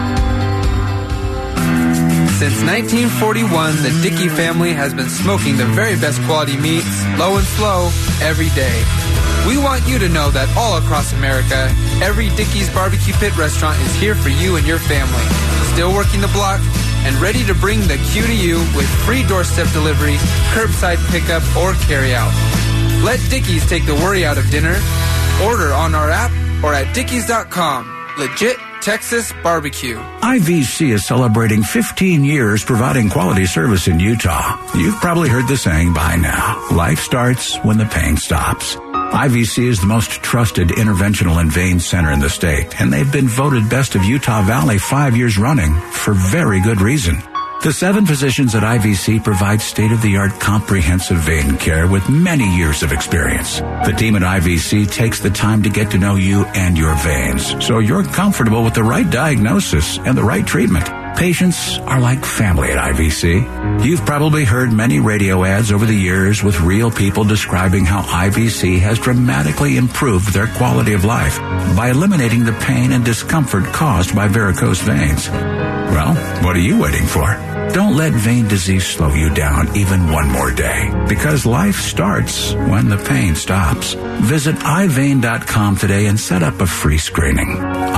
Speaker 24: Since 1941, the Dickey family has been smoking the very best quality meats, low and slow, every day. We want you to know that all across America, every Dickey's Barbecue Pit restaurant is here for you and your family. Still working the block and ready to bring the Q to you with free doorstep delivery, curbside pickup, or carryout. Let Dickey's take the worry out of dinner. Order on our app or at dickeys.com. Legit Texas barbecue.
Speaker 25: IVC is celebrating 15 years providing quality service in Utah. You've probably heard the saying by now: life starts when the pain stops. IVC is the most trusted interventional and vein center in the state, and they've been voted Best of Utah Valley 5 years running for very good reason. The 7 physicians at IVC provide state-of-the-art comprehensive vein care with many years of experience. The team at IVC takes the time to get to know you and your veins, so you're comfortable with the right diagnosis and the right treatment. Patients are like family at IVC. You've probably heard many radio ads over the years with real people describing how IVC has dramatically improved their quality of life by eliminating the pain and discomfort caused by varicose veins. Well, what are you waiting for? Don't let vein disease slow you down even one more day, because life starts when the pain stops. Visit iVein.com today and set up a free screening.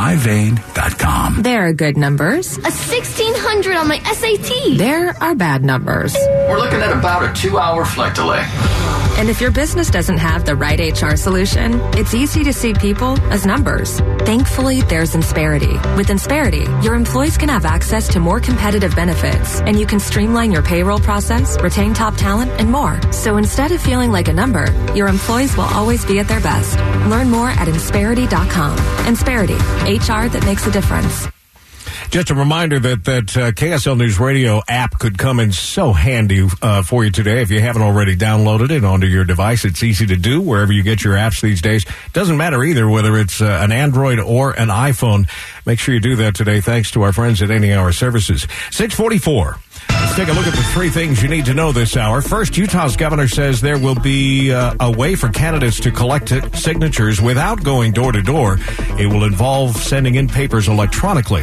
Speaker 25: iVein.com.
Speaker 1: There are good numbers.
Speaker 10: A 1,600 on my SAT.
Speaker 1: There are bad numbers.
Speaker 13: We're looking at about a 2-hour flight delay.
Speaker 1: And if your business doesn't have the right HR solution, it's easy to see people as numbers. Thankfully, there's Insperity. With Insperity, your employees can have access to more competitive benefits, and you can streamline your payroll process, retain top talent, and more. So instead of feeling like a number, your employees will always be at their best. Learn more at Insperity.com. Insperity, HR that makes a difference.
Speaker 3: Just a reminder that KSL News Radio app could come in so handy for you today. If you haven't already downloaded it onto your device, it's easy to do wherever you get your apps these days. Doesn't matter either whether it's an Android or an iPhone. Make sure you do that today, thanks to our friends at Any Hour Services. 644. Let's take a look at the 3 things you need to know this hour. First, Utah's governor says there will be a way for candidates to collect signatures without going door to door. It will involve sending in papers electronically.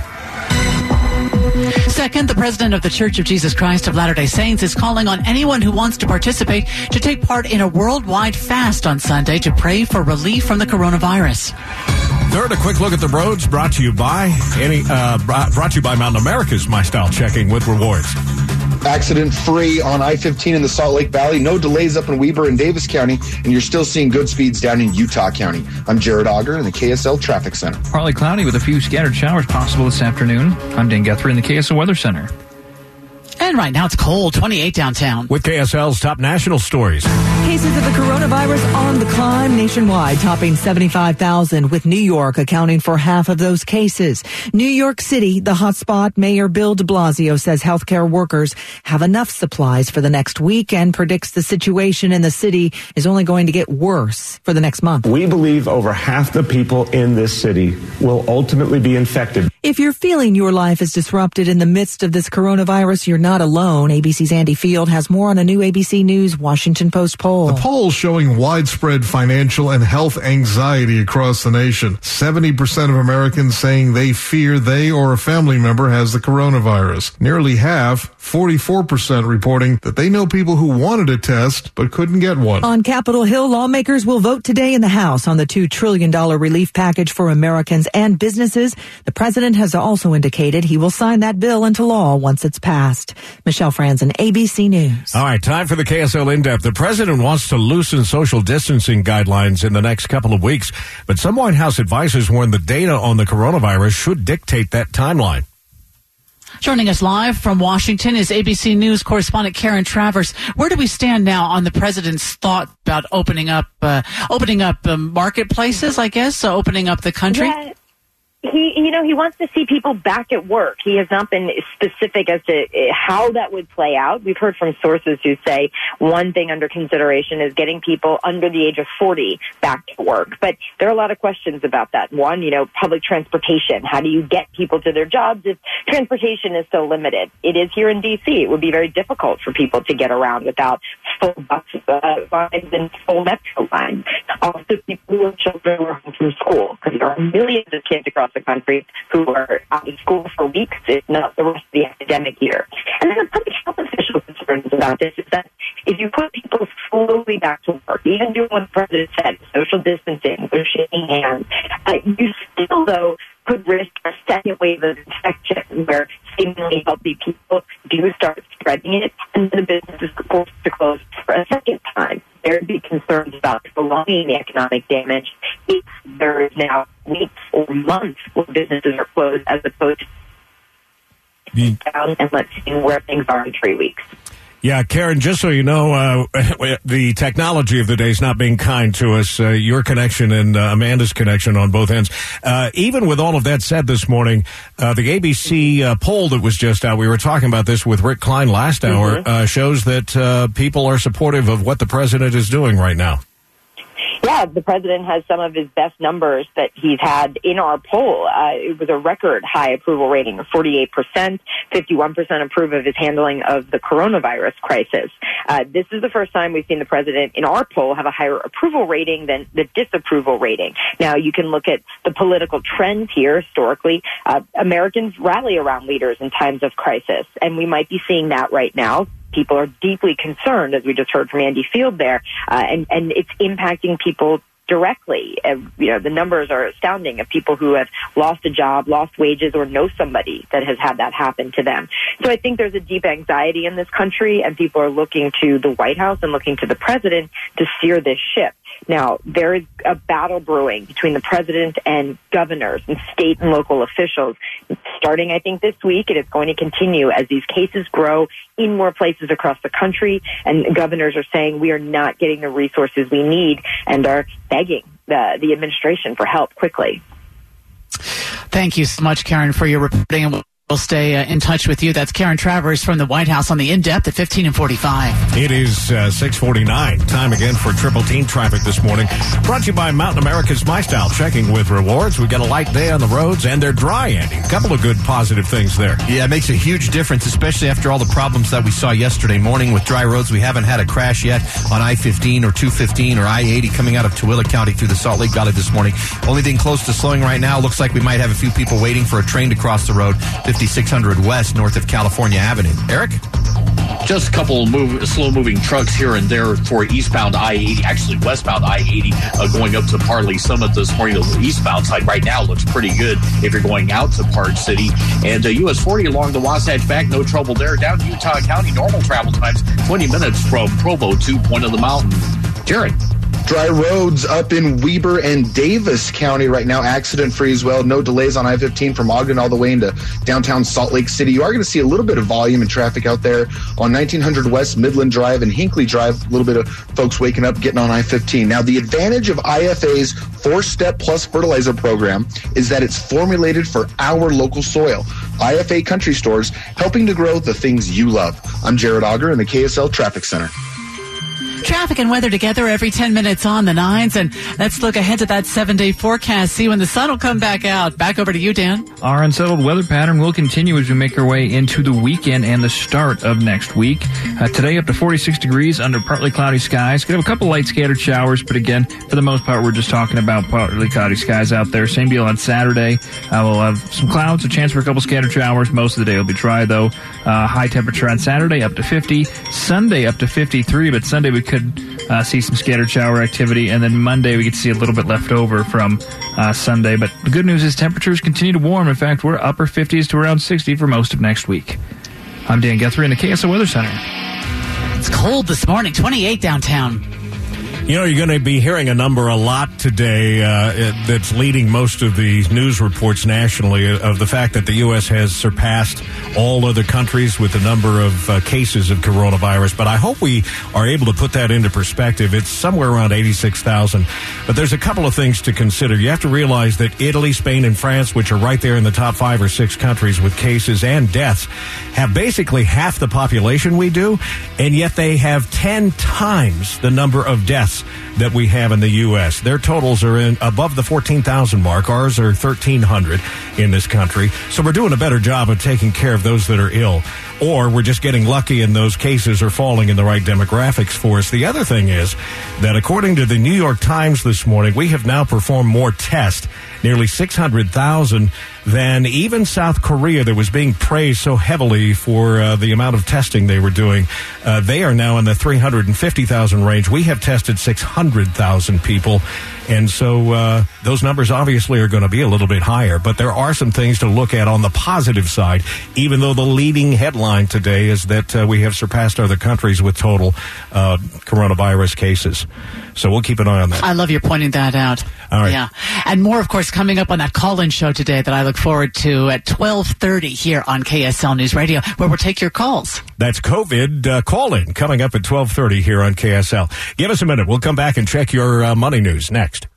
Speaker 4: Second, the president of the Church of Jesus Christ of Latter-day Saints is calling on anyone who wants to participate to take part in a worldwide fast on Sunday to pray for relief from the coronavirus.
Speaker 3: Third, a quick look at the roads brought to you by Mountain America's My Style Checking with rewards.
Speaker 14: Accident-free on I-15 in the Salt Lake Valley. No delays up in Weber and Davis County, and you're still seeing good speeds down in Utah County. I'm Jared Auger in the KSL Traffic Center.
Speaker 2: Partly cloudy with a few scattered showers possible this afternoon. I'm Dan Guthrie in the KSL Weather Center.
Speaker 4: And right now it's cold, 28 downtown.
Speaker 3: With KSL's top national stories.
Speaker 17: Cases of the coronavirus on the climb nationwide, topping 75,000, with New York accounting for half of those cases. New York City, the hotspot, Mayor Bill de Blasio says healthcare workers have enough supplies for the next week and predicts the situation in the city is only going to get worse for the next month.
Speaker 26: We believe over half the people in this city will ultimately be infected.
Speaker 17: If you're feeling your life is disrupted in the midst of this coronavirus, you're not alone. ABC's Andy Field has more on a new ABC News Washington Post poll.
Speaker 27: The poll showing widespread financial and health anxiety across the nation. 70% of Americans saying they fear they or a family member has the coronavirus. Nearly half, 44%, reporting that they know people who wanted a test but couldn't get one.
Speaker 17: On Capitol Hill, lawmakers will vote today in the House on the $2 trillion relief package for Americans and businesses. The president has also indicated he will sign that bill into law once it's passed. Michelle Franzen, ABC News.
Speaker 3: All right, time for the KSL In-Depth. The president wants to loosen social distancing guidelines in the next couple of weeks, but some White House advisors warn the data on the coronavirus should dictate that timeline.
Speaker 4: Joining us live from Washington is ABC News correspondent Karen Travers. Where do we stand now on the president's thought about opening up marketplaces, I guess, opening up the country?
Speaker 28: Yeah. He wants to see people back at work. He has not been specific as to how that would play out. We've heard from sources who say one thing under consideration is getting people under the age of 40 back to work. But there are a lot of questions about that. One, public transportation. How do you get people to their jobs if transportation is so limited? It is here in D.C. It would be very difficult for people to get around without full bus lines and full metro lines. Also, people who have children who are home from school, because there are millions of kids across the country who are out of school for weeks, if not the rest of the academic year. And then the public health official concerns about this is that if you put people slowly back to work, even doing what the president said, social distancing, or shaking hands, you still, though, could risk a second wave of infection where seemingly healthy people do start spreading it, and then the business is forced to close for a second time. There would be concerns about prolonging the economic damage if there is now weeks or months where businesses are closed as opposed to down and let's see where things are in 3 weeks.
Speaker 3: Yeah, Karen, just so you know, the technology of the day is not being kind to us. Your connection and Amanda's connection on both ends. Even with all of that said this morning, the ABC poll that was just out, we were talking about this with Rick Klein last hour, shows that people are supportive of what the president is doing right now.
Speaker 28: Yeah, Yeah, the president has some of his best numbers that he's had in our poll. It was a record high approval rating of 48%, 51% approve of his handling of the coronavirus crisis. This is the first time we've seen the president in our poll have a higher approval rating than the disapproval rating. Now, you can look at the political trends here historically. Americans rally around leaders in times of crisis, and we might be seeing that right now. People are deeply concerned, as we just heard from Andy Field there, and it's impacting people directly. The numbers are astounding of people who have lost a job, lost wages, or know somebody that has had that happen to them. So I think there's a deep anxiety in this country, and people are looking to the White House and looking to the president to steer this ship. Now, there is a battle brewing between the president and governors and state and local officials. Starting, I think, this week, it is going to continue as these cases grow in more places across the country, and governors are saying we are not getting the resources we need and are begging the administration for help quickly.
Speaker 4: Thank you so much, Karen, for your reporting. We'll stay in touch with you. That's Karen Travers from the White House on the In-Depth at 15 and 45.
Speaker 3: It is 6:49. Time again for Triple Team Traffic this morning. Brought to you by Mountain America's MyStyle. Checking with rewards. We've got a light day on the roads, and they're dry, Andy. A couple of good positive things there.
Speaker 5: Yeah, it makes a huge difference, especially after all the problems that we saw yesterday morning with dry roads. We haven't had a crash yet on I-15 or 215 or I-80 coming out of Tooele County through the Salt Lake Valley this morning. Only thing close to slowing right now, looks like we might have a few people waiting for a train to cross the road. 5600 West, north of California Avenue. Eric?
Speaker 16: Just a couple slow-moving trucks here and there for eastbound I-80, actually westbound I-80, going up to Parley Summit this morning. The eastbound side right now looks pretty good if you're going out to Park City. And US 40 along the Wasatch Back, no trouble there. Down Utah County, normal travel times, 20 minutes from Provo to Point of the Mountain. Jared?
Speaker 14: Dry roads up in Weber and Davis County right now, accident-free as well. No delays on I-15 from Ogden all the way into downtown Salt Lake City. You are going to see a little bit of volume and traffic out there on 1900 West, Midland Drive, and Hinckley Drive. A little bit of folks waking up, getting on I-15. Now, the advantage of IFA's 4-Step Plus fertilizer program is that it's formulated for our local soil. IFA Country Stores, helping to grow the things you love. I'm Jared Auger in the KSL Traffic Center.
Speaker 4: Traffic and weather together every 10 minutes on the 9s. And let's look ahead to that 7-day forecast, see when the sun will come back out. Back over to you, Dan.
Speaker 2: Our unsettled weather pattern will continue as we make our way into the weekend and the start of next week. Today up to 46 degrees under partly cloudy skies. Could have a couple light scattered showers, but again, for the most part, we're just talking about partly cloudy skies out there. Same deal on Saturday. We'll have some clouds, a chance for a couple scattered showers. Most of the day will be dry, though. High temperature on Saturday up to 50. Sunday up to 53, but Sunday we could see some scattered shower activity, and then Monday we could see a little bit left over from Sunday. But the good news is temperatures continue to warm. In fact, we're upper 50s to around 60 for most of next week. I'm Dan Guthrie in the KSL Weather Center.
Speaker 4: It's cold this morning, 28 downtown.
Speaker 3: You know, you're going to be hearing a number a lot today that's leading most of the news reports nationally of the fact that the U.S. has surpassed all other countries with the number of cases of coronavirus. But I hope we are able to put that into perspective. It's somewhere around 86,000. But there's a couple of things to consider. You have to realize that Italy, Spain, and France, which are right there in the top 5 or 6 countries with cases and deaths, have basically half the population we do, and yet they have 10 times the number of deaths that we have in the U.S. Their totals are above the 14,000 mark. Ours are 1,300 in this country. So we're doing a better job of taking care of those that are ill. Or we're just getting lucky and those cases are falling in the right demographics for us. The other thing is that according to the New York Times this morning, we have now performed more tests, nearly 600,000, than even South Korea, that was being praised so heavily for the amount of testing they were doing. They are now in the 350,000 range. We have tested 600,000 people. And so those numbers obviously are going to be a little bit higher. But there are some things to look at on the positive side, even though the leading headline today is that we have surpassed other countries with total coronavirus cases. So we'll keep an eye on that.
Speaker 4: I love you pointing that out.
Speaker 3: All right.
Speaker 4: Yeah. And more, of course, coming up on that call-in show today that I look forward to at 12:30 here on KSL News Radio, where we'll take your calls.
Speaker 3: That's COVID call-in coming up at 12:30 here on KSL. Give us a minute. We'll come back and check your money news next.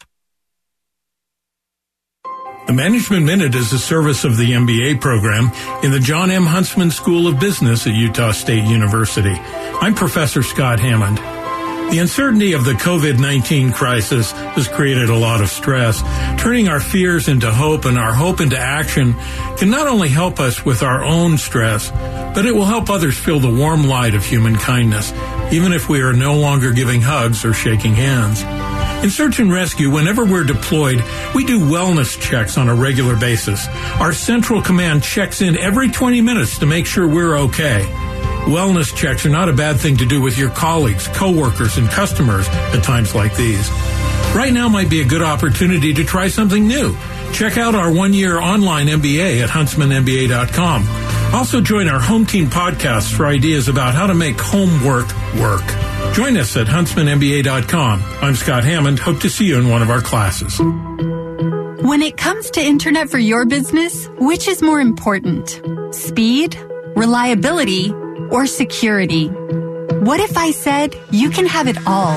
Speaker 7: The Management Minute is a service of the MBA program in the John M. Huntsman School of Business at Utah State University. I'm Professor Scott Hammond. The uncertainty of the COVID-19 crisis has created a lot of stress. Turning our fears into hope and our hope into action can not only help us with our own stress, but it will help others feel the warm light of human kindness, even if we are no longer giving hugs or shaking hands. In search and rescue, whenever we're deployed, we do wellness checks on a regular basis. Our central command checks in every 20 minutes to make sure we're okay. Wellness checks are not a bad thing to do with your colleagues, coworkers, and customers at times like these. Right now might be a good opportunity to try something new. Check out our one-year online MBA at huntsmanmba.com. Also join our Home Team podcasts for ideas about how to make homework work. Join us at huntsmanmba.com. I'm Scott Hammond. Hope to see you in one of our classes.
Speaker 9: When it comes to internet for your business, which is more important? Speed, reliability, or security? What if I said you can have it all?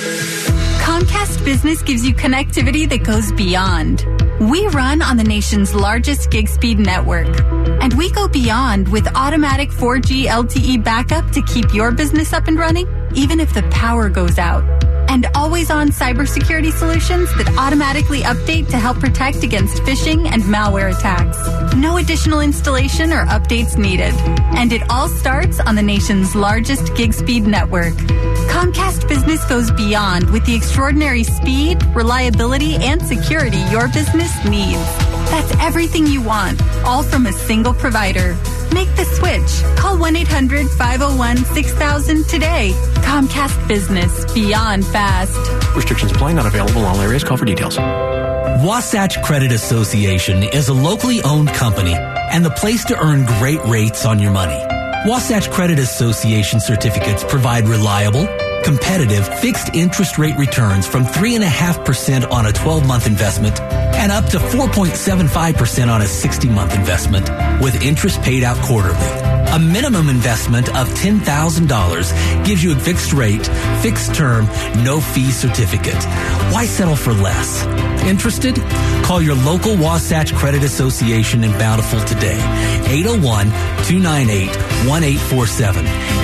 Speaker 9: Comcast Business gives you connectivity that goes beyond. We run on the nation's largest gig speed network, and we go beyond with automatic 4G LTE backup to keep your business up and running, even if the power goes out. And always-on cybersecurity solutions that automatically update to help protect against phishing and malware attacks. No additional installation or updates needed. And it all starts on the nation's largest gig speed network. Comcast Business goes beyond with the extraordinary speed, reliability, and security your business needs. That's everything you want, all from a single provider. Make the switch. Call 1-800-501-6000 today. Comcast Business. Beyond fast.
Speaker 11: Restrictions apply. Not available in all areas. Call for details.
Speaker 12: Wasatch Credit Association is a locally owned company and the place to earn great rates on your money. Wasatch Credit Association certificates provide reliable, competitive, fixed interest rate returns from 3.5% on a 12-month investment and up to 4.75% on a 60-month investment with interest paid out quarterly. A minimum investment of $10,000 gives you a fixed rate, fixed term, no fee certificate. Why settle for less? Interested? Call your local Wasatch Credit Association in Bountiful today. 801-298-1847.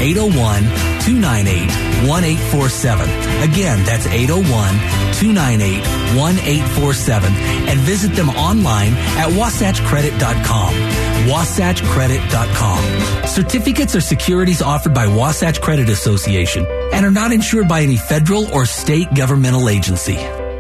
Speaker 12: 801-298-1847. Again, that's 801-298-1847. And visit them online at wasatchcredit.com. wasatchcredit.com. Certificates are securities offered by Wasatch Credit Association and are not insured by any federal or state governmental agency.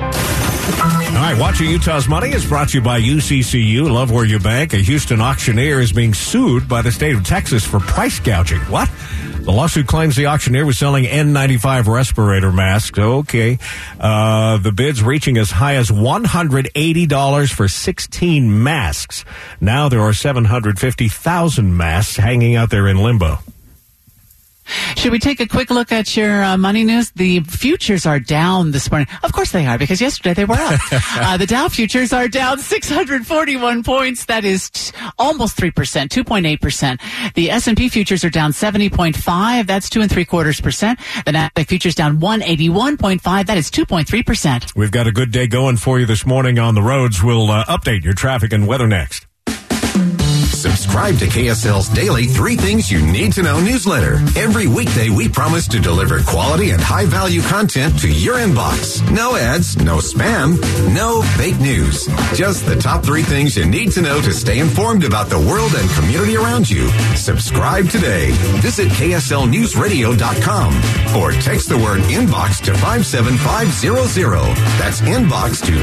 Speaker 3: All right, Watching Utah's Money is brought to you by UCCU. Love where you bank. A Houston auctioneer is being sued by the state of Texas for price gouging. What? The lawsuit claims the auctioneer was selling N95 respirator masks. Okay. The bids reaching as high as $180 for 16 masks. Now there are 750,000 masks hanging out there in limbo.
Speaker 4: Should we take a quick look at your money news? The futures are down this morning. Of course they are, because yesterday they were up. The Dow futures are down 641 points. That is almost 3%, 2.8%. The S&P futures are down 70.5. That's 2.75%. The Nasdaq futures down 181.5. That is 2.3%.
Speaker 3: We've got a good day going for you this morning on the roads. We'll update your traffic and weather next.
Speaker 15: Subscribe to KSL's daily 3 Things You Need to Know newsletter. Every weekday, we promise to deliver quality and high-value content to your inbox. No ads, no spam, no fake news. Just the top 3 things you need to know to stay informed about the world and community around you. Subscribe today. Visit KSLNewsRadio.com or text the word inbox to 57500. That's inbox to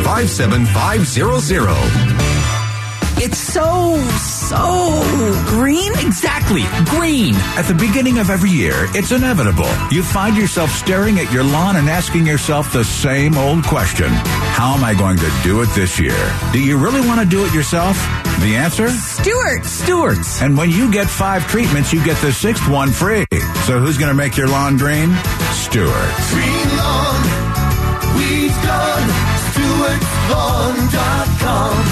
Speaker 15: 57500.
Speaker 12: It's so green. Exactly. Green.
Speaker 25: At the beginning of every year, it's inevitable. You find yourself staring at your lawn and asking yourself the same old question. How am I going to do it this year? Do you really want to do it yourself? The answer? Stewart's. And when you get 5 treatments, you get the 6th one free. So who's going to make your lawn green? Stewart's.
Speaker 18: Green lawn, weeds gone, Stewart'sLawn.com.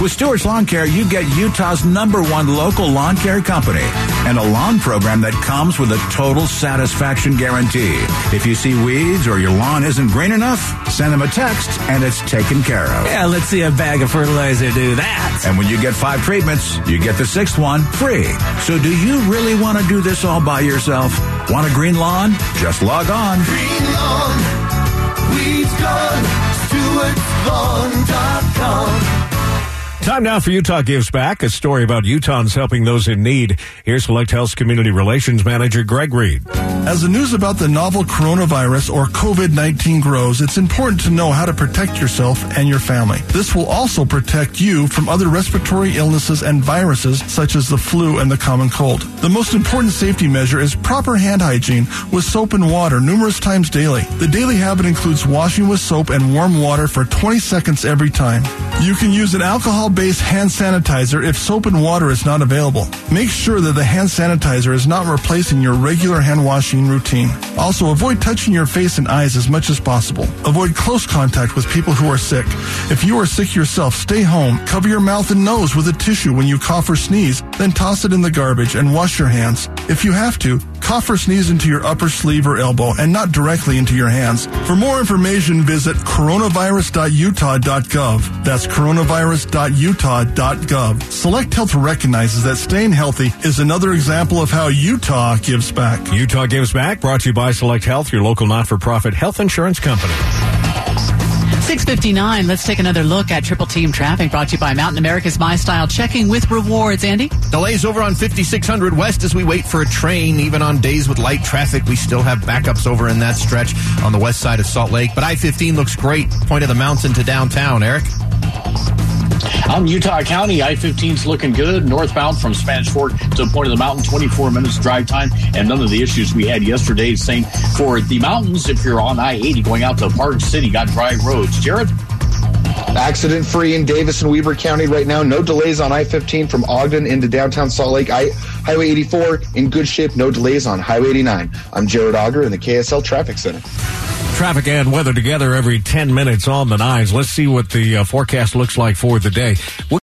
Speaker 25: With Stewart's Lawn Care, you get Utah's #1 local lawn care company and a lawn program that comes with a total satisfaction guarantee. If you see weeds or your lawn isn't green enough, send them a text and it's taken care of.
Speaker 12: Yeah, let's see a bag of fertilizer do that.
Speaker 25: And when you get 5 treatments, you get the 6th one free. So do you really want to do this all by yourself? Want a green lawn? Just log on.
Speaker 6: Green lawn, weeds gone, StewartLawn.com.
Speaker 3: Time now for Utah Gives Back, a story about Utahns helping those in need. Here's Select Health's Community Relations Manager, Greg Reed.
Speaker 8: As the news about the novel coronavirus or COVID-19 grows, it's important to know how to protect yourself and your family. This will also protect you from other respiratory illnesses and viruses such as the flu and the common cold. The most important safety measure is proper hand hygiene with soap and water numerous times daily. The daily habit includes washing with soap and warm water for 20 seconds every time. You can use an alcohol-based hand sanitizer if soap and water is not available. Make sure that the hand sanitizer is not replacing your regular hand washing routine. Also, avoid touching your face and eyes as much as possible. Avoid close contact with people who are sick. If you are sick yourself, stay home. Cover your mouth and nose with a tissue when you cough or sneeze, then toss it in the garbage and wash your hands. If you have to, cough or sneeze into your upper sleeve or elbow and not directly into your hands. For more information, visit coronavirus.utah.gov. That's coronavirus.utah.gov. Select Health recognizes that staying healthy is another example of how Utah gives back.
Speaker 3: Utah Gives Back, brought to you by Select Health, your local not-for-profit health insurance company.
Speaker 4: 6:59. Let's take another look at Triple Team Traffic, brought to you by Mountain America's My Style, checking with rewards. Andy?
Speaker 5: Delays over on 5600 West as we wait for a train. Even on days with light traffic, we still have backups over in that stretch on the west side of Salt Lake. But I-15 looks great. Point of the mountain to downtown. Eric?
Speaker 16: Out in Utah County, I-15's looking good. Northbound from Spanish Fork to Point of the Mountain, 24 minutes drive time, and none of the issues we had yesterday. Same for the mountains. If you're on I-80 going out to Park City, got dry roads. Jared?
Speaker 14: Accident-free in Davis and Weber County right now. No delays on I-15 from Ogden into downtown Salt Lake. Highway 84 in good shape. No delays on Highway 89. I'm Jared Auger in the KSL Traffic Center.
Speaker 3: Traffic and weather together every 10 minutes on the 9s. Let's see what the forecast looks like for the day.